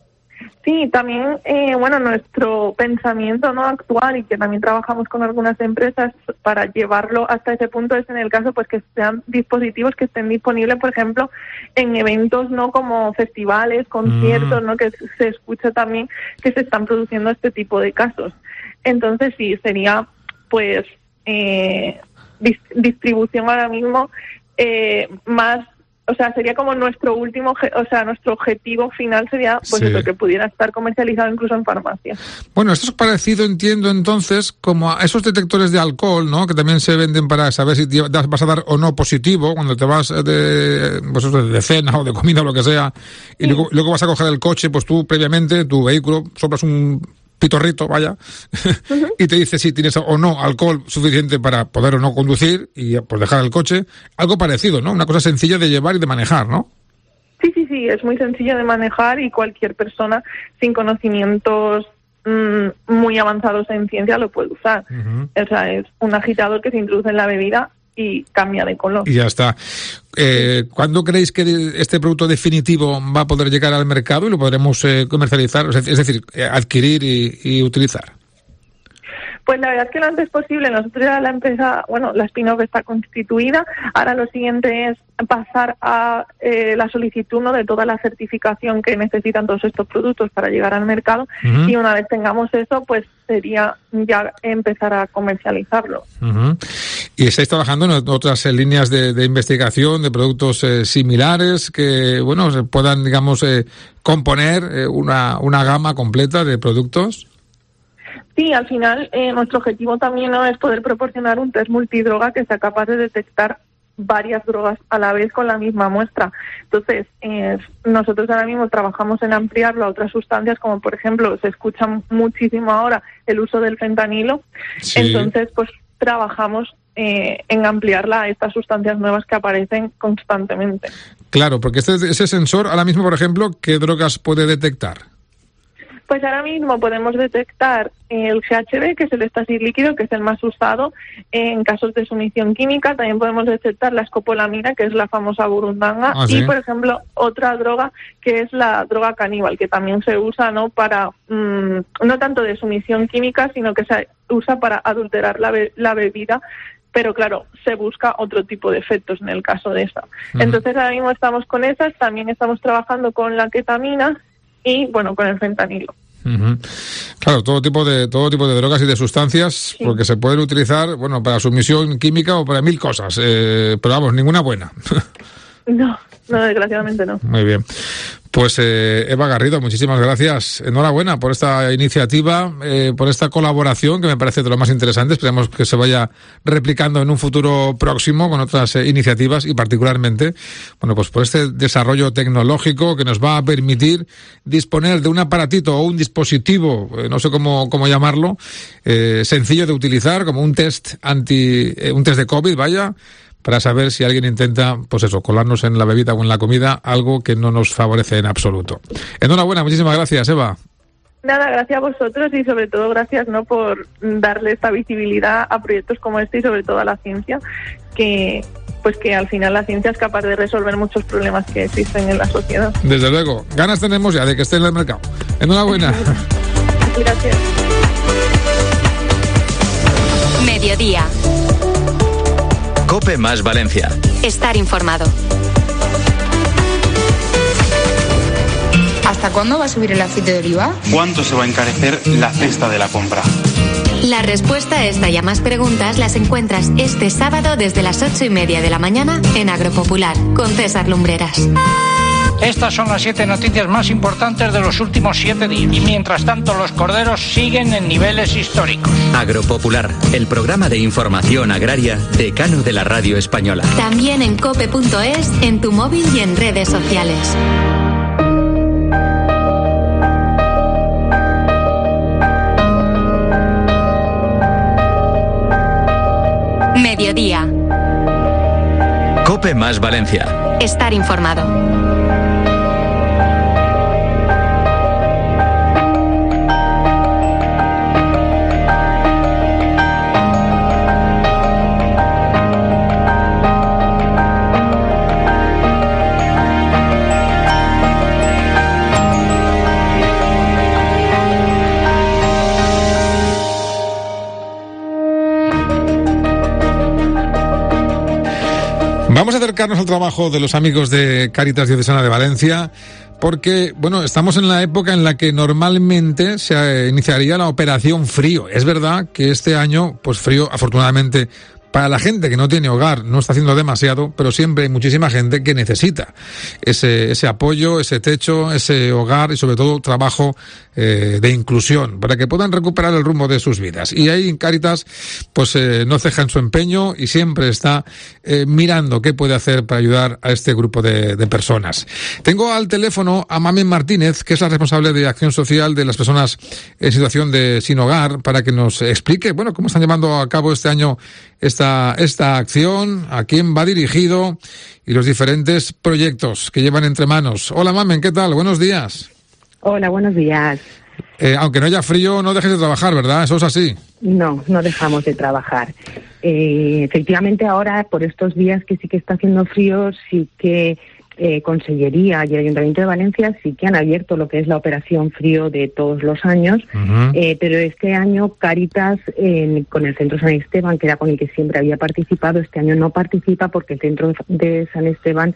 Sí, también, eh, bueno, nuestro pensamiento no actual, y que también trabajamos con algunas empresas para llevarlo hasta ese punto, es en el caso pues que sean dispositivos que estén disponibles, por ejemplo, en eventos no como festivales, conciertos, mm. no, que se escucha también que se están produciendo este tipo de casos. Entonces sí, sería pues eh, dis- distribución ahora mismo eh, más. O sea, sería como nuestro último, o sea, nuestro objetivo final sería pues sí. eso, que pudiera estar comercializado incluso en farmacias. Bueno, esto es parecido, entiendo, entonces, como a esos detectores de alcohol, ¿no?, que también se venden para saber si vas a dar o no positivo cuando te vas de, pues eso, de cena o de comida o lo que sea, y sí. luego, luego vas a coger el coche, pues tú previamente, tu vehículo, soplas un pitorrito, vaya, uh-huh. y te dice si tienes o no alcohol suficiente para poder o no conducir y pues dejar el coche. Algo parecido, ¿no? Una cosa sencilla de llevar y de manejar, ¿no? Sí, sí, sí, es muy sencillo de manejar y cualquier persona sin conocimientos mmm, muy avanzados en ciencia lo puede usar. Uh-huh. O sea, es un agitador que se introduce en la bebida y cambia de color. Y ya está. Eh, ¿Cuándo creéis que este producto definitivo va a poder llegar al mercado y lo podremos eh, comercializar, es decir, adquirir y, y utilizar? Pues la verdad es que lo antes posible. Nosotros ya la empresa, bueno, la spin-off está constituida. Ahora lo siguiente es pasar a eh, la solicitud, ¿no?, de toda la certificación que necesitan todos estos productos para llegar al mercado. Uh-huh. Y una vez tengamos eso, pues sería ya empezar a comercializarlo. Uh-huh. Y estáis trabajando en otras eh, líneas de, de investigación de productos eh, similares que, bueno, se puedan, digamos, eh, componer eh, una, una gama completa de productos. Sí, al final eh, nuestro objetivo también, ¿no?, es poder proporcionar un test multidroga que sea capaz de detectar varias drogas a la vez con la misma muestra. Entonces, eh, nosotros ahora mismo trabajamos en ampliarlo a otras sustancias, como por ejemplo, se escucha muchísimo ahora el uso del fentanilo. Sí. Entonces, pues trabajamos eh, en ampliarla a estas sustancias nuevas que aparecen constantemente. Claro, porque este, ese sensor, ahora mismo, por ejemplo, ¿qué drogas puede detectar? Pues ahora mismo podemos detectar el G H B, que es el éxtasis líquido, que es el más usado en casos de sumisión química. También podemos detectar la escopolamina, que es la famosa burundanga. Ah, ¿sí? Y, por ejemplo, otra droga que es la droga caníbal, que también se usa, ¿no?, para, mmm, no tanto de sumisión química, sino que se usa para adulterar la, be- la bebida. Pero claro, se busca otro tipo de efectos en el caso de esa. Uh-huh. Entonces ahora mismo estamos con esas, también estamos trabajando con la ketamina y, bueno, con el fentanilo. Uh-huh. Claro, todo tipo de todo tipo de drogas y de sustancias, sí, porque se pueden utilizar, bueno, para sumisión química o para mil cosas, eh, pero vamos, ninguna buena. No, no, desgraciadamente no. Muy bien. Pues eh, Eva Garrido, muchísimas gracias. Enhorabuena por esta iniciativa, eh, por esta colaboración que me parece de lo más interesante. Esperemos que se vaya replicando en un futuro próximo con otras eh, iniciativas y particularmente, bueno, pues por este desarrollo tecnológico que nos va a permitir disponer de un aparatito o un dispositivo, eh, no sé cómo, cómo llamarlo, eh, sencillo de utilizar, como un test anti, eh, un test de COVID, vaya, para saber si alguien intenta, pues eso, colarnos en la bebida o en la comida, algo que no nos favorece en absoluto. Enhorabuena, muchísimas gracias, Eva. Nada, gracias a vosotros y sobre todo gracias, ¿no?, por darle esta visibilidad a proyectos como este y sobre todo a la ciencia, que pues que al final la ciencia es capaz de resolver muchos problemas que existen en la sociedad. Desde luego, ganas tenemos ya de que esté en el mercado. Enhorabuena. Gracias. Mediodía. COPE más Valencia. Estar informado. ¿Hasta cuándo va a subir el aceite de oliva? ¿Cuánto se va a encarecer la cesta de la compra? La respuesta a esta y a más preguntas las encuentras este sábado desde las ocho y media de la mañana en Agropopular con César Lumbreras. Estas son las siete noticias más importantes de los últimos siete días. Y mientras tanto, los corderos siguen en niveles históricos. Agropopular, el programa de información agraria decano de la radio española. También en cope punto es, en tu móvil y en redes sociales. Mediodía. COPE más Valencia. Estar informado. Vamos a acercarnos al trabajo de los amigos de Cáritas Diocesana de Valencia, porque, bueno, estamos en la época en la que normalmente se iniciaría la operación frío. Es verdad que este año, pues frío, afortunadamente, para la gente que no tiene hogar, no está haciendo demasiado, pero siempre hay muchísima gente que necesita ese, ese apoyo, ese techo, ese hogar y sobre todo trabajo eh, de inclusión para que puedan recuperar el rumbo de sus vidas. Y ahí en Cáritas pues eh, no ceja en su empeño y siempre está eh, mirando qué puede hacer para ayudar a este grupo de, de personas. Tengo al teléfono a Mamen Martínez, que es la responsable de acción social de las personas en situación de sin hogar, para que nos explique, bueno, cómo están llevando a cabo este año esta, esta acción, a quién va dirigido y los diferentes proyectos que llevan entre manos. Hola Mamen, ¿qué tal? Buenos días. Hola, buenos días. Eh, aunque no haya frío, no dejes de trabajar, ¿verdad? Eso es así. No, no dejamos de trabajar. Eh, efectivamente, ahora, por estos días que sí que está haciendo frío, sí que eh, Consellería y el Ayuntamiento de Valencia sí que han abierto lo que es la operación frío de todos los años, uh-huh. eh, pero este año Cáritas, eh, con el Centro San Esteban, que era con el que siempre había participado, este año no participa porque el Centro de San Esteban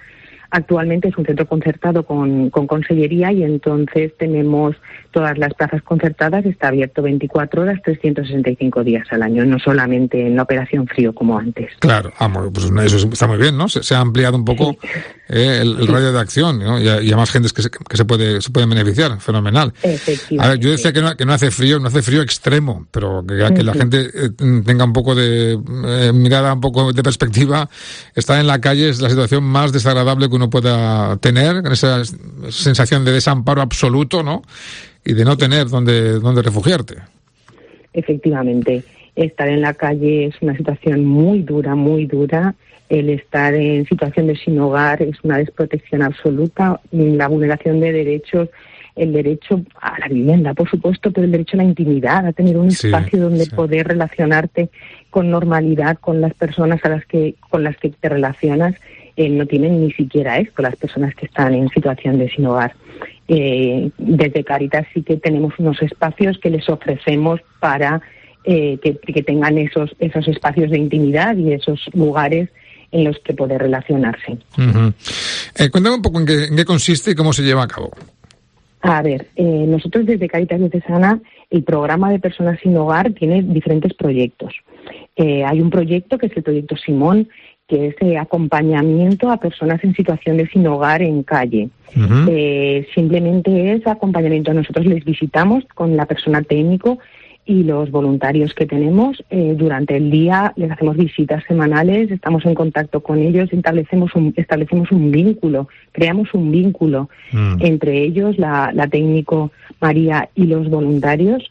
Actualmente es un centro concertado con, con consellería y entonces tenemos todas las plazas concertadas, está abierto veinticuatro horas, trescientos sesenta y cinco días al año, no solamente en la operación frío como antes. Claro, ah, pues eso está muy bien, ¿no? Se, se ha ampliado un poco sí. eh, el, el sí. radio de acción, ¿no? Y a, y a más gente que, se, que se puede se pueden beneficiar, fenomenal. Efectivamente. A ver, yo decía que no, que no hace frío, no hace frío extremo, pero que, que la gente eh, tenga un poco de eh, mirada, un poco de perspectiva. Estar en la calle es la situación más desagradable que uno pueda tener, esa sensación de desamparo absoluto, ¿no? Y de no tener donde, donde refugiarte. Efectivamente, estar en la calle es una situación muy dura, muy dura. El estar en situación de sin hogar es una desprotección absoluta, la vulneración de derechos, el derecho a la vivienda, por supuesto, pero el derecho a la intimidad, a tener un sí, espacio donde sí. poder relacionarte con normalidad con las personas a las que con las que te relacionas. Eh, no tienen ni siquiera esto las personas que están en situación de sin hogar. Eh, desde Cáritas sí que tenemos unos espacios que les ofrecemos para eh, que, que tengan esos esos espacios de intimidad y esos lugares en los que poder relacionarse. Uh-huh. Eh, cuéntame un poco en qué, en qué consiste y cómo se lleva a cabo. A ver, eh, nosotros desde Cáritas Diocesana, el programa de personas sin hogar tiene diferentes proyectos. Eh, hay un proyecto que es el proyecto Simón, que es eh, acompañamiento a personas en situación de sin hogar en calle. Uh-huh. Eh, simplemente es acompañamiento. Nosotros les visitamos con la persona técnico y los voluntarios que tenemos. Eh, durante el día les hacemos visitas semanales, estamos en contacto con ellos, establecemos un, establecemos un vínculo, creamos un vínculo uh-huh. entre ellos, la, la técnico María y los voluntarios,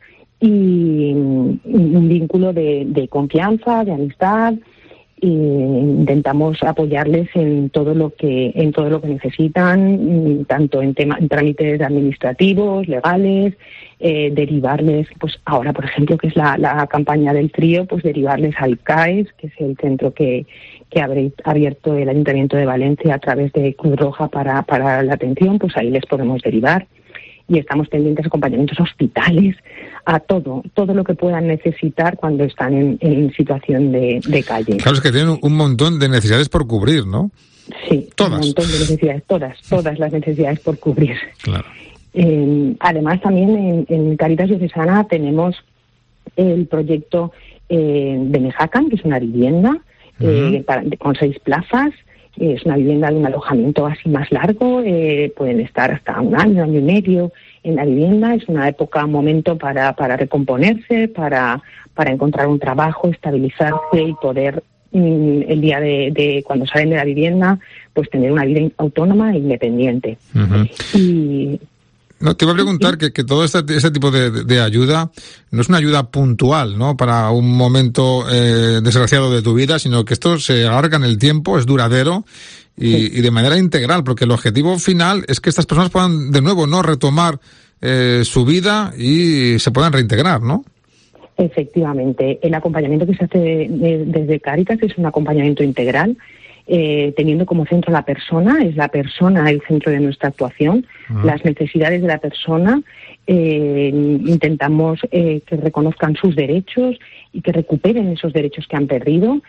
y un vínculo de, de confianza, de amistad. Y intentamos apoyarles en todo lo que en todo lo que necesitan, tanto en temas en trámites administrativos, legales, eh, derivarles, pues ahora por ejemplo que es la, la campaña del frío, pues derivarles al C A E S, que es el centro que que ha abierto el Ayuntamiento de Valencia a través de Cruz Roja para para la atención, pues ahí les podemos derivar. Y estamos pendientes de acompañamientos a hospitales, a todo, todo lo que puedan necesitar cuando están en, en situación de, de calle. Claro, es que tienen un montón de necesidades por cubrir, ¿no? Sí, todas. Un montón de necesidades, todas, todas las necesidades por cubrir. Claro. Eh, además, también en, en Cáritas Diocesana tenemos el proyecto eh, de Mejacan, que es una vivienda uh-huh. eh, para, con seis plazas. Es una vivienda de un alojamiento así más largo, eh, pueden estar hasta un año, año y medio en la vivienda. Es una época, un momento para, para recomponerse, para, para encontrar un trabajo, estabilizarse y poder, mm, el día de, de cuando salen de la vivienda, pues tener una vida autónoma e independiente. Uh-huh. Y... No, te iba a preguntar que, que todo este, este tipo de, de ayuda no es una ayuda puntual, ¿no? Para un momento eh, desgraciado de tu vida, sino que esto se alarga en el tiempo, es duradero y, sí. y de manera integral, porque el objetivo final es que estas personas puedan de nuevo no retomar eh, su vida y se puedan reintegrar, ¿no? Efectivamente, el acompañamiento que se hace de, de, desde Cáritas es un acompañamiento integral. Eh, teniendo como centro la persona, es la persona el centro de nuestra actuación, uh-huh. las necesidades de la persona, eh, intentamos eh, que reconozcan sus derechos y que recuperen esos derechos que han perdido,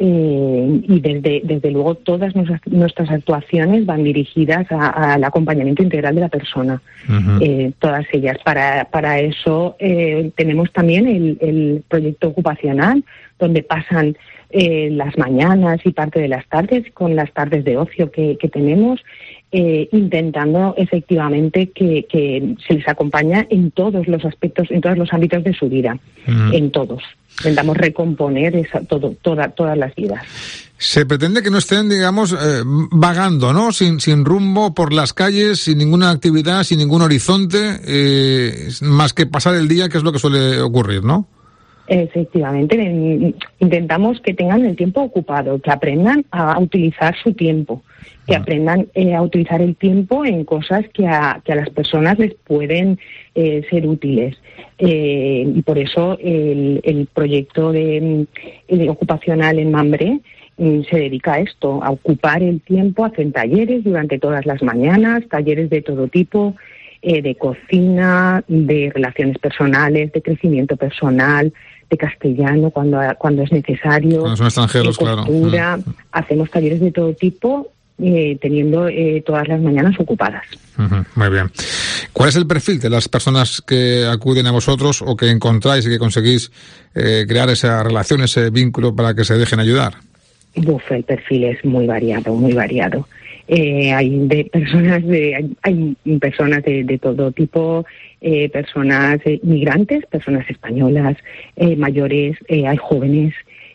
eh, y desde, desde luego todas nuestras, nuestras actuaciones van dirigidas a, al acompañamiento integral de la persona, uh-huh. eh, todas ellas. Para, para eso eh, tenemos también el, el proyecto ocupacional, donde pasan Eh, las mañanas y parte de las tardes, con las tardes de ocio que, que tenemos, eh, intentando efectivamente que, que se les acompaña en todos los aspectos, en todos los ámbitos de su vida, uh-huh. en todos. Intentamos recomponer esa, todo, toda, todas las vidas. Se pretende que no estén, digamos, eh, vagando, ¿no? Sin, sin rumbo por las calles, sin ninguna actividad, sin ningún horizonte, eh, más que pasar el día, que es lo que suele ocurrir, ¿no? Efectivamente, intentamos que tengan el tiempo ocupado, que aprendan a utilizar su tiempo, que aprendan eh, a utilizar el tiempo en cosas que a, que a las personas les pueden eh, ser útiles. Eh, y por eso el, el proyecto de, de ocupacional en Mambré eh, se dedica a esto, a ocupar el tiempo, hacen talleres durante todas las mañanas, talleres de todo tipo, eh, de cocina, de relaciones personales, de crecimiento personal, de castellano cuando cuando es necesario, cuando son extranjeros, de costura, claro. Hacemos talleres de todo tipo eh, teniendo eh, todas las mañanas ocupadas. Uh-huh, muy bien. ¿Cuál es el perfil de las personas que acuden a vosotros o que encontráis y que conseguís eh, crear esa relación, ese vínculo para que se dejen ayudar? Uf, el perfil es muy variado, muy variado. Eh, hay de personas de hay, hay personas de, de todo tipo, eh, personas eh, migrantes, personas españolas, eh, mayores, eh, hay jóvenes.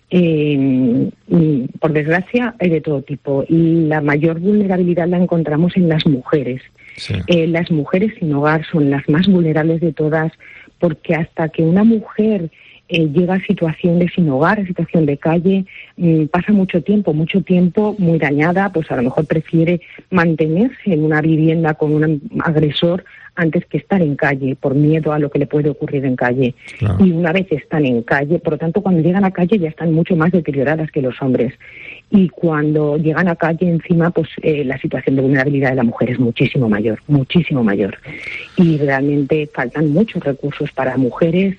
Eh, por desgracia hay de todo tipo y la mayor vulnerabilidad la encontramos en las mujeres. Sí. Eh, las mujeres sin hogar son las más vulnerables de todas, porque hasta que una mujer eh, llega a situación de sin hogar, a situación de calle, mmm, pasa mucho tiempo, mucho tiempo muy dañada, pues a lo mejor prefiere mantenerse en una vivienda con un agresor antes que estar en calle, por miedo a lo que le puede ocurrir en calle. Claro. Y una vez están en calle, por lo tanto, cuando llegan a calle ya están mucho más deterioradas que los hombres. Y cuando llegan a calle, encima, pues eh, la situación de vulnerabilidad de la mujer es muchísimo mayor, muchísimo mayor. Y realmente faltan muchos recursos para mujeres,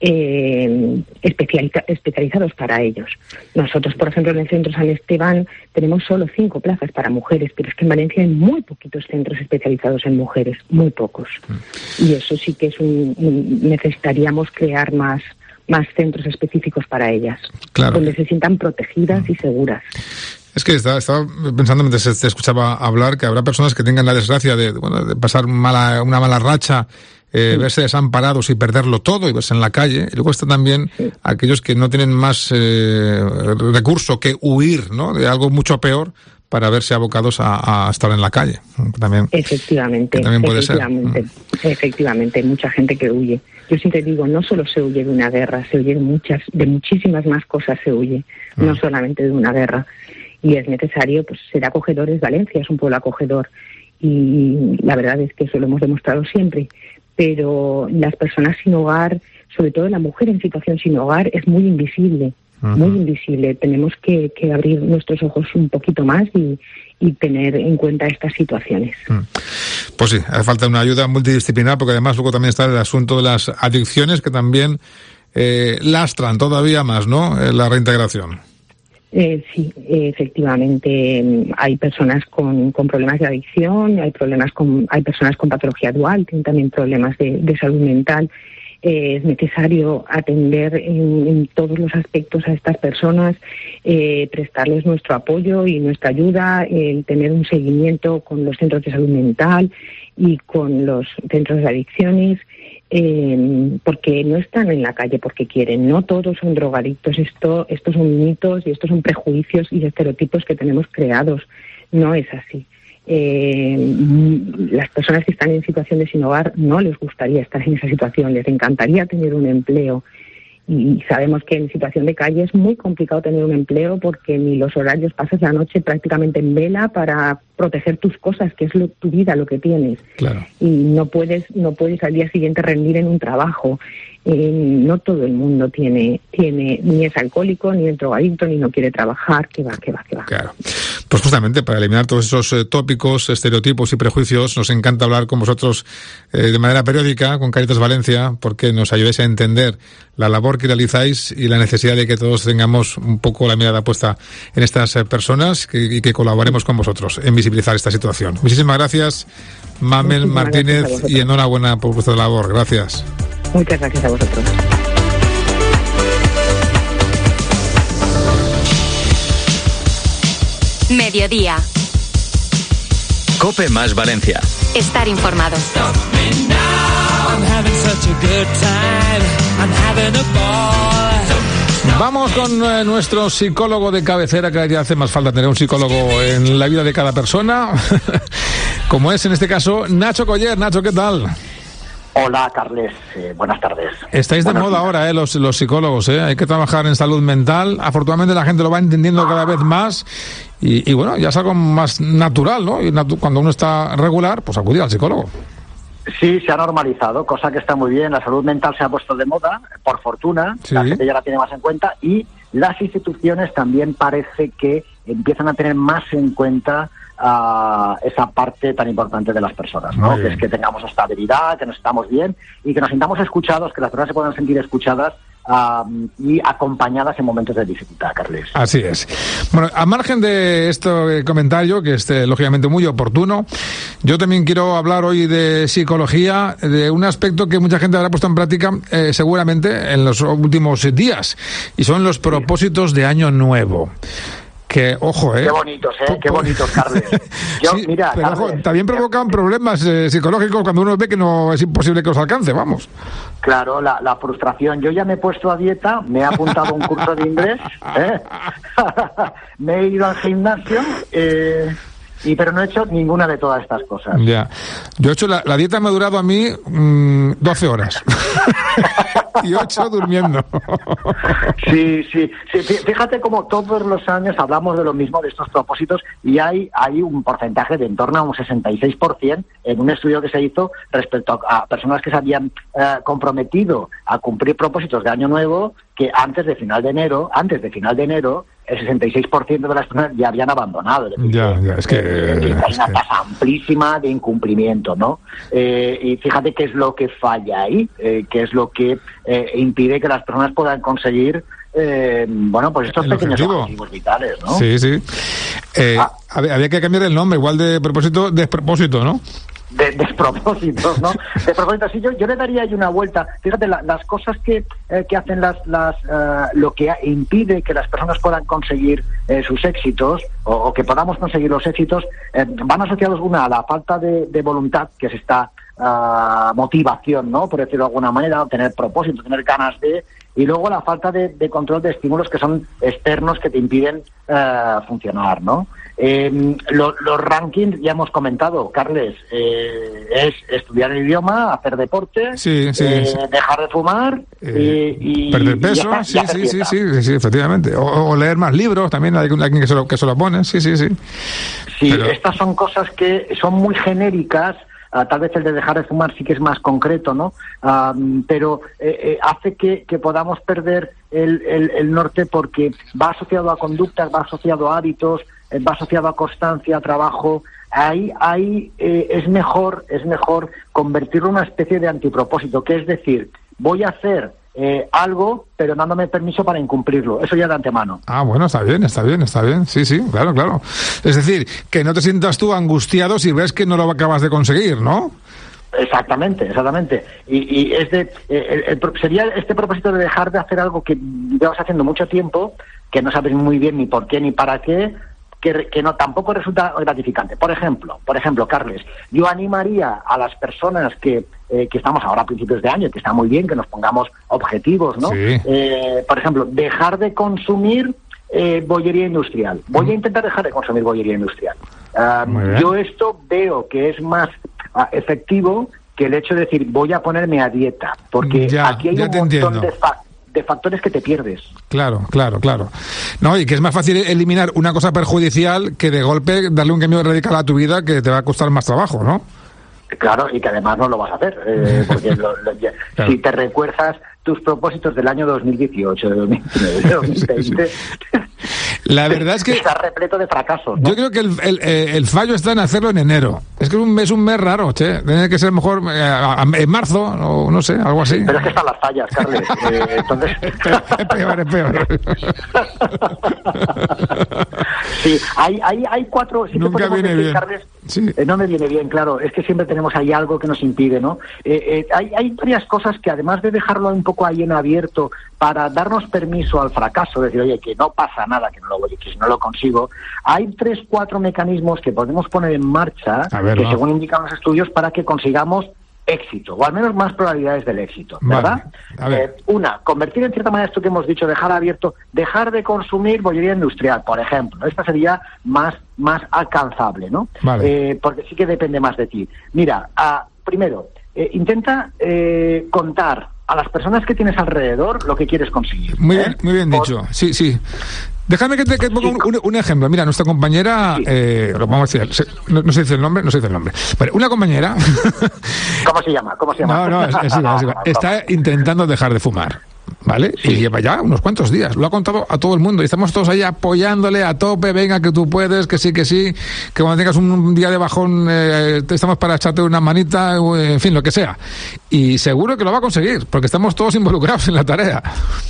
Eh, especializa- especializados para ellos. Nosotros, por ejemplo, en el Centro San Esteban tenemos solo cinco plazas para mujeres, pero es que en Valencia hay muy poquitos centros especializados en mujeres, muy pocos. Y eso sí que es un, un necesitaríamos crear más más centros específicos para ellas, claro, donde se sientan protegidas y seguras. Es que estaba, estaba pensando mientras te escuchaba hablar que habrá personas que tengan la desgracia de, bueno, de pasar mala, una mala racha, eh, sí. verse desamparados y perderlo todo y verse en la calle. Y luego están también sí. aquellos que no tienen más eh, recurso que huir, ¿no?, de algo mucho peor para verse abocados a, a estar en la calle. También, efectivamente, también puede efectivamente, ser. efectivamente, hay mucha gente que huye. Yo siempre digo, no solo se huye de una guerra, se huye de muchas, de muchísimas más cosas se huye, mm. no solamente de una guerra. Y es necesario, pues, ser acogedores. Valencia es un pueblo acogedor y la verdad es que eso lo hemos demostrado siempre. Pero las personas sin hogar, sobre todo la mujer en situación sin hogar, es muy invisible, uh-huh. muy invisible. Tenemos que, que abrir nuestros ojos un poquito más y, y tener en cuenta estas situaciones. Uh-huh. Pues sí, hace falta una ayuda multidisciplinar, porque además luego también está el asunto de las adicciones que también eh, lastran todavía más, ¿no?, eh, la reintegración. Eh, sí, eh, efectivamente hay personas con, con problemas de adicción, hay problemas con, hay personas con patología dual, tienen también problemas de, de salud mental. Eh, es necesario atender en, en todos los aspectos a estas personas, eh, prestarles nuestro apoyo y nuestra ayuda, eh, tener un seguimiento con los centros de salud mental y con los centros de adicciones. Eh, porque no están en la calle porque quieren, no todos son drogadictos, esto, estos son mitos y estos son prejuicios y estereotipos que tenemos creados, no es así. Eh, las personas que están en situación de sin hogar no les gustaría estar en esa situación, les encantaría tener un empleo. Y sabemos que en situación de calle es muy complicado tener un empleo porque ni los horarios, pasas la noche prácticamente en vela para proteger tus cosas, que es lo, tu vida, lo que tienes. Claro. Y no puedes no puedes al día siguiente rendir en un trabajo. Eh, no todo el mundo tiene tiene ni es alcohólico, ni es drogadicto, ni no quiere trabajar, que va, que va, que va. Claro. Pues justamente para eliminar todos esos eh, tópicos, estereotipos y prejuicios, nos encanta hablar con vosotros eh, de manera periódica, con Cáritas Valencia, porque nos ayudáis a entender la labor que realizáis y la necesidad de que todos tengamos un poco la mirada puesta en estas eh, personas que, y que colaboremos con vosotros en visibilizar esta situación. Muchísimas gracias, Mamel Muchísimas Martínez, gracias y enhorabuena por vuestra labor. Gracias. Muchas gracias a vosotros. Mediodía. COPE más Valencia. Estar informado. Vamos con eh, nuestro psicólogo de cabecera, que ya hace más falta tener un psicólogo en la vida de cada persona, como es en este caso Nacho Coller. Nacho, ¿qué tal? Hola, Carles. Eh, buenas tardes. Estáis de Buenas moda días. ahora, eh, los, los psicólogos, eh. Hay que trabajar en salud mental. Afortunadamente la gente lo va entendiendo cada vez más. Y, y bueno, ya es algo más natural, ¿no? Y natu- cuando uno está regular, pues acudir al psicólogo. Sí, se ha normalizado, cosa que está muy bien. La salud mental se ha puesto de moda, por fortuna. Sí. La gente ya la tiene más en cuenta. Y las instituciones también parece que empiezan a tener más en cuenta a esa parte tan importante de las personas, ¿no? Que es que tengamos estabilidad, que nos estamos bien y que nos sintamos escuchados, que las personas se puedan sentir escuchadas um, y acompañadas en momentos de dificultad, Carles. Así es. Bueno, a margen de este comentario, que es eh, lógicamente muy oportuno, yo también quiero hablar hoy de psicología, de un aspecto que mucha gente habrá puesto en práctica eh, seguramente en los últimos días, y son los propósitos de Año Nuevo. Que, ojo, ¿eh? Qué bonitos, ¿eh? Qué bonitos, Carles. Yo, sí, mira, pero, Carles, ojo, también provocan problemas eh, psicológicos cuando uno ve que no es imposible que os alcance, vamos. Claro, la, la frustración. Yo ya me he puesto a dieta, me he apuntado a un curso de inglés, ¿eh? Me he ido al gimnasio, eh, y pero no he hecho ninguna de todas estas cosas. Ya. Yo he hecho, la, la dieta me ha durado a mí mmm, doce horas. Y ocho durmiendo. Sí, sí, sí. Fíjate como todos los años hablamos de lo mismo, de estos propósitos, y hay hay un porcentaje de en torno a un sesenta y seis por ciento en un estudio que se hizo respecto a, a personas que se habían eh, comprometido a cumplir propósitos de Año Nuevo, que antes de final de enero, antes de final de enero, el sesenta y seis por ciento de las personas ya habían abandonado. Es decir, ya, ya, es que... Eh, eh, hay es una que... tasa amplísima de incumplimiento, ¿no? Eh, y fíjate qué es lo que falla ahí, eh, qué es lo que eh, impide que las personas puedan conseguir, eh, bueno, pues estos el pequeños objetivo. objetivos vitales, ¿no? Sí, sí. Eh, Ah. había, había que cambiar el nombre, igual de propósito, despropósito, ¿no? De despropósitos, ¿no? Despropósitos. Sí, yo, yo le daría ahí una vuelta. Fíjate, la, las cosas que, eh, que hacen las, las uh, lo que impide que las personas puedan conseguir eh, sus éxitos, o, o que podamos conseguir los éxitos, eh, van asociados, una, a la falta de, de voluntad, que es esta uh, motivación, ¿no? Por decirlo de alguna manera, tener propósito, tener ganas de... Y luego la falta de, de control de estímulos que son externos, que te impiden uh, funcionar, ¿no? Eh, lo, los rankings, ya hemos comentado, Carles, eh, es estudiar el idioma, hacer deporte, sí, sí, eh, sí. dejar de fumar, eh, y, y perder peso, y sí, hacer sí, sí, dieta. sí, sí, sí, efectivamente. O, o leer más libros, también hay alguien que se lo, que se lo pone, sí, sí, sí. Sí, Pero... estas son cosas que son muy genéricas. Uh, tal vez el de dejar de fumar sí que es más concreto, ¿no? Um, pero eh, eh, hace que, que podamos perder el, el, el norte, porque va asociado a conductas, va asociado a hábitos, eh, va asociado a constancia, a trabajo. Ahí, ahí eh, es mejor, es mejor convertirlo en una especie de antipropósito, que es decir, voy a hacer eh, algo, pero dándome permiso para incumplirlo. Eso ya de antemano. Ah, bueno, está bien, está bien, está bien. Sí, sí, claro, claro. Es decir, que no te sientas tú angustiado si ves que no lo acabas de conseguir, ¿no? Exactamente, exactamente. Y, y es de, eh, el, el, sería este propósito de dejar de hacer algo que llevas haciendo mucho tiempo, que no sabes muy bien ni por qué ni para qué, que, que no tampoco resulta gratificante. Por ejemplo, por ejemplo, Carles, yo animaría a las personas que eh, que estamos ahora a principios de año, que está muy bien que nos pongamos objetivos, ¿no? Sí. Eh, por ejemplo, dejar de consumir eh, bollería industrial. Voy mm. a intentar dejar de consumir bollería industrial. Um, yo esto veo que es más uh, efectivo que el hecho de decir voy a ponerme a dieta, porque ya, aquí hay ya un te montón de, fa- de factores que te pierdes. Claro, claro, claro. No, y que es más fácil eliminar una cosa perjudicial que de golpe darle un cambio radical a tu vida que te va a costar más trabajo, ¿no? Claro, y que además no lo vas a hacer, eh, porque lo, lo, ya, claro. Si te recuerdas tus propósitos del año dos mil dieciocho, de dos mil diecinueve, de dos mil veinte... Sí, sí. La verdad es que... Está repleto de fracasos, ¿no? Yo creo que el, el, el fallo está en hacerlo en enero. Es que es un mes, un mes raro, che. Tiene que ser mejor eh, en marzo, o no sé, algo así. Pero es que están las fallas, Carles. Eh, entonces... es peor, es peor. Sí, hay, hay, hay cuatro... Sí, nunca viene decir, bien. Carles, sí. eh, no me viene bien, claro. Es que siempre tenemos ahí algo que nos impide, ¿no? Eh, eh, hay, hay varias cosas que, además de dejarlo un poco ahí en abierto para darnos permiso al fracaso, decir, oye, que no pasa nada, que no lo voy, que si no lo consigo, hay tres, cuatro mecanismos que podemos poner en marcha, ver, que no. según indican los estudios, para que consigamos éxito, o al menos más probabilidades del éxito, ¿verdad? Vale. Eh, una, convertir en cierta manera esto que hemos dicho, dejar abierto, dejar de consumir bollería industrial, por ejemplo. Esta sería más, más alcanzable, ¿no? Vale. Eh, porque sí que depende más de ti. Mira, uh, primero, eh, intenta eh, contar a las personas que tienes alrededor lo que quieres conseguir. Muy ¿eh? bien, muy bien Por... dicho. Sí, sí. Déjame que te que ponga un, un, un ejemplo. Mira, nuestra compañera, sí. eh, vamos a decir, no, no se dice el nombre, no se dice el nombre. Vale, una compañera. ¿Cómo se llama? ¿Cómo se llama? No, no, es, es igual, es igual. Está intentando dejar de fumar. ¿vale? Sí. Y lleva ya unos cuantos días. Lo ha contado a todo el mundo y estamos todos ahí apoyándole a tope. Venga, que tú puedes, que sí, que sí. Que cuando tengas un día de bajón, eh, estamos para echarte una manita, en fin, lo que sea. Y seguro que lo va a conseguir, porque estamos todos involucrados en la tarea.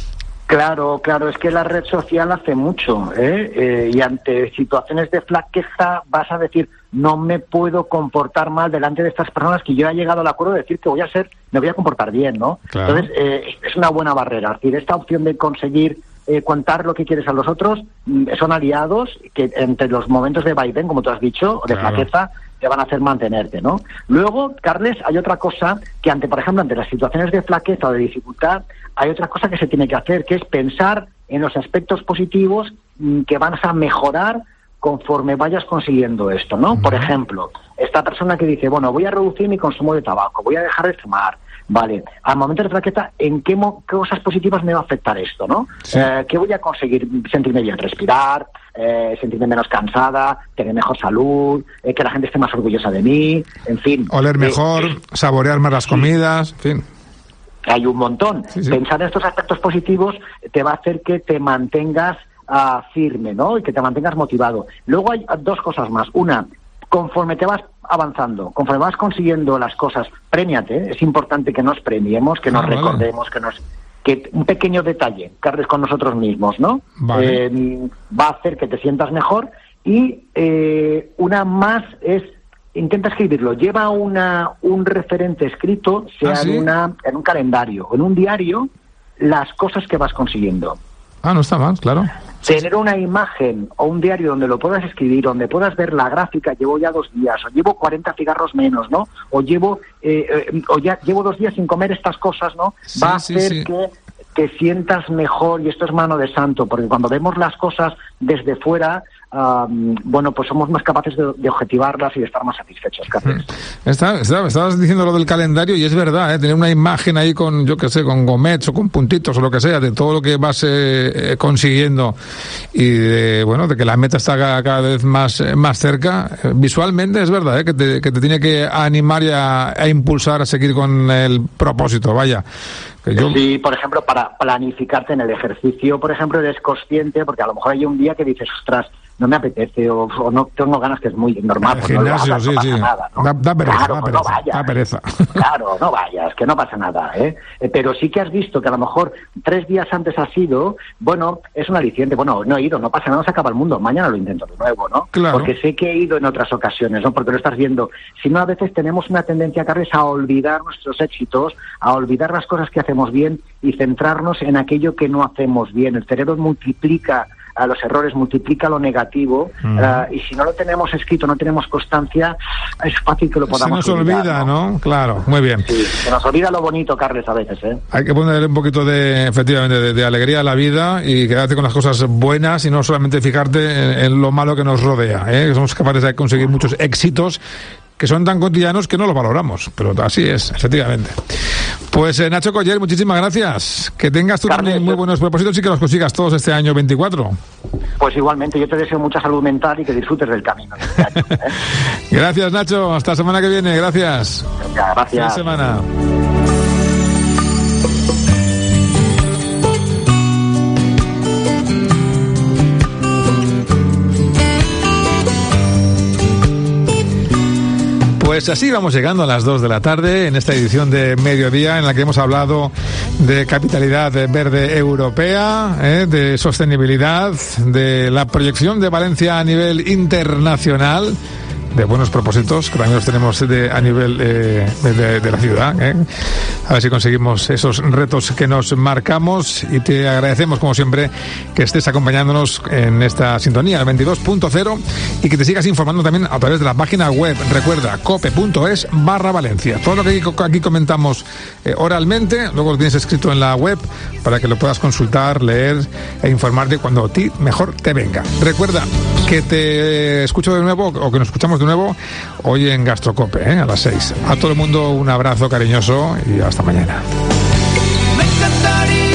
Claro, claro, es que la red social hace mucho, ¿eh? Eh, y ante situaciones de flaqueza vas a decir, no me puedo comportar mal delante de estas personas, que yo he llegado al acuerdo de decir que voy a ser, me voy a comportar bien, ¿no? Claro. Entonces, eh, es una buena barrera. Es decir, esta opción de conseguir eh, contar lo que quieres a los otros, son aliados que entre los momentos de vaivén, como tú has dicho, de claro. flaqueza, te van a hacer mantenerte, ¿no? Luego, Carles, hay otra cosa que ante, por ejemplo, ante las situaciones de flaqueza o de dificultad, hay otra cosa que se tiene que hacer, que es pensar en los aspectos positivos mmm, que van a mejorar conforme vayas consiguiendo esto, ¿no? Uh-huh. Por ejemplo, esta persona que dice, bueno, voy a reducir mi consumo de tabaco, voy a dejar de fumar, vale, al momento de flaqueza, ¿en qué, mo- qué cosas positivas me va a afectar esto, no? Sí. Eh, ¿Qué voy a conseguir? Sentirme bien, respirar, eh, sentirme menos cansada, tener mejor salud, eh, que la gente esté más orgullosa de mí, en fin. Oler mejor, eh, saborear más las sí. comidas, en fin. Hay un montón. Sí, sí. Pensar en estos aspectos positivos te va a hacer que te mantengas uh, firme, ¿no? Y que te mantengas motivado. Luego hay dos cosas más. Una, conforme te vas avanzando, conforme vas consiguiendo las cosas, prémiate. Es importante que nos premiemos, que nos ah, recordemos, vale. que nos... que un pequeño detalle, Carles, con nosotros mismos, ¿no? Vale. Eh, va a hacer que te sientas mejor. Y eh, una más es... Intenta escribirlo, lleva una un referente escrito, sea ¿Ah, sí? en, una, en un calendario o en un diario, las cosas que vas consiguiendo. Ah, no está mal, claro. Tener una imagen o un diario donde lo puedas escribir, donde puedas ver la gráfica, llevo ya dos días, o llevo cuarenta cigarros menos, ¿no? O llevo eh, eh, o ya llevo dos días sin comer estas cosas, ¿no? Sí, Va a sí, hacer sí. que te sientas mejor, y esto es mano de santo, porque cuando vemos las cosas desde fuera, um, bueno, pues somos más capaces de, de objetivarlas y de estar más satisfechos. Está, está, estabas diciendo lo del calendario y es verdad, ¿eh? Tener una imagen ahí con, yo qué sé, con gomets o con puntitos o lo que sea, de todo lo que vas eh, consiguiendo y de, bueno, de que la meta está cada, cada vez más, eh, más cerca, eh, visualmente es verdad, ¿eh? que, te, que te tiene que animar y a, a impulsar a seguir con el propósito, vaya. Yo... Sí, por ejemplo, para planificarte en el ejercicio, por ejemplo, eres consciente, porque a lo mejor hay un día que dices, ostras, no me apetece o, o no tengo ganas, que es muy normal. El pues gimnasio, no, hagas, sí, no pasa sí. nada, ¿no? Da, da pereza, claro, da pues pereza, no vayas. Da pereza. Claro, no vayas, que no pasa nada, ¿eh? Pero sí que has visto que a lo mejor tres días antes has ido, bueno, es un aliciente, bueno, no he ido, no pasa nada, no se acaba el mundo, mañana lo intento de nuevo, ¿no? Claro. Porque sé que he ido en otras ocasiones, ¿no? Porque lo estás viendo. Si no, a veces tenemos una tendencia, Carles, a olvidar nuestros éxitos, a olvidar las cosas que hacemos bien y centrarnos en aquello que no hacemos bien. El cerebro multiplica a los errores, multiplica lo negativo, mm. uh, y si no lo tenemos escrito, no tenemos constancia, es fácil que lo podamos Se nos olvidar, olvida, ¿no? ¿no? Claro, muy bien. Sí, se nos olvida lo bonito, Carles, a veces, ¿eh? Hay que ponerle un poquito de, efectivamente, de, de alegría a la vida y quedarte con las cosas buenas y no solamente fijarte en, en lo malo que nos rodea, ¿eh? Que somos capaces de conseguir muchos éxitos que son tan cotidianos que no los valoramos, pero así es, efectivamente. Pues eh, Nacho Coller, muchísimas gracias. Que tengas tú Carles, también muy buenos propósitos y que los consigas todos este año veinticuatro. Pues igualmente, yo te deseo mucha salud mental y que disfrutes del camino de este año, ¿eh? Gracias, Nacho. Hasta la semana que viene. Gracias. Venga, gracias. Feliz semana. Pues así vamos llegando a las dos de la tarde en esta edición de Mediodía en la que hemos hablado de capitalidad verde europea, ¿eh? de sostenibilidad, de la proyección de Valencia a nivel internacional, de buenos propósitos que también los tenemos de, a nivel eh, de, de la ciudad, ¿eh? A ver si conseguimos esos retos que nos marcamos y te agradecemos como siempre que estés acompañándonos en esta sintonía, el veintidós punto cero, y que te sigas informando también a través de la página web, recuerda, cope.es barra Valencia. Todo lo que aquí, aquí comentamos eh, oralmente, luego lo tienes escrito en la web para que lo puedas consultar, leer e informarte cuando a ti mejor te venga. Recuerda que te escucho de nuevo o que nos escuchamos de nuevo hoy en Gastrocope, ¿eh? a las seis. A todo el mundo un abrazo cariñoso y hasta mañana. Me encantaría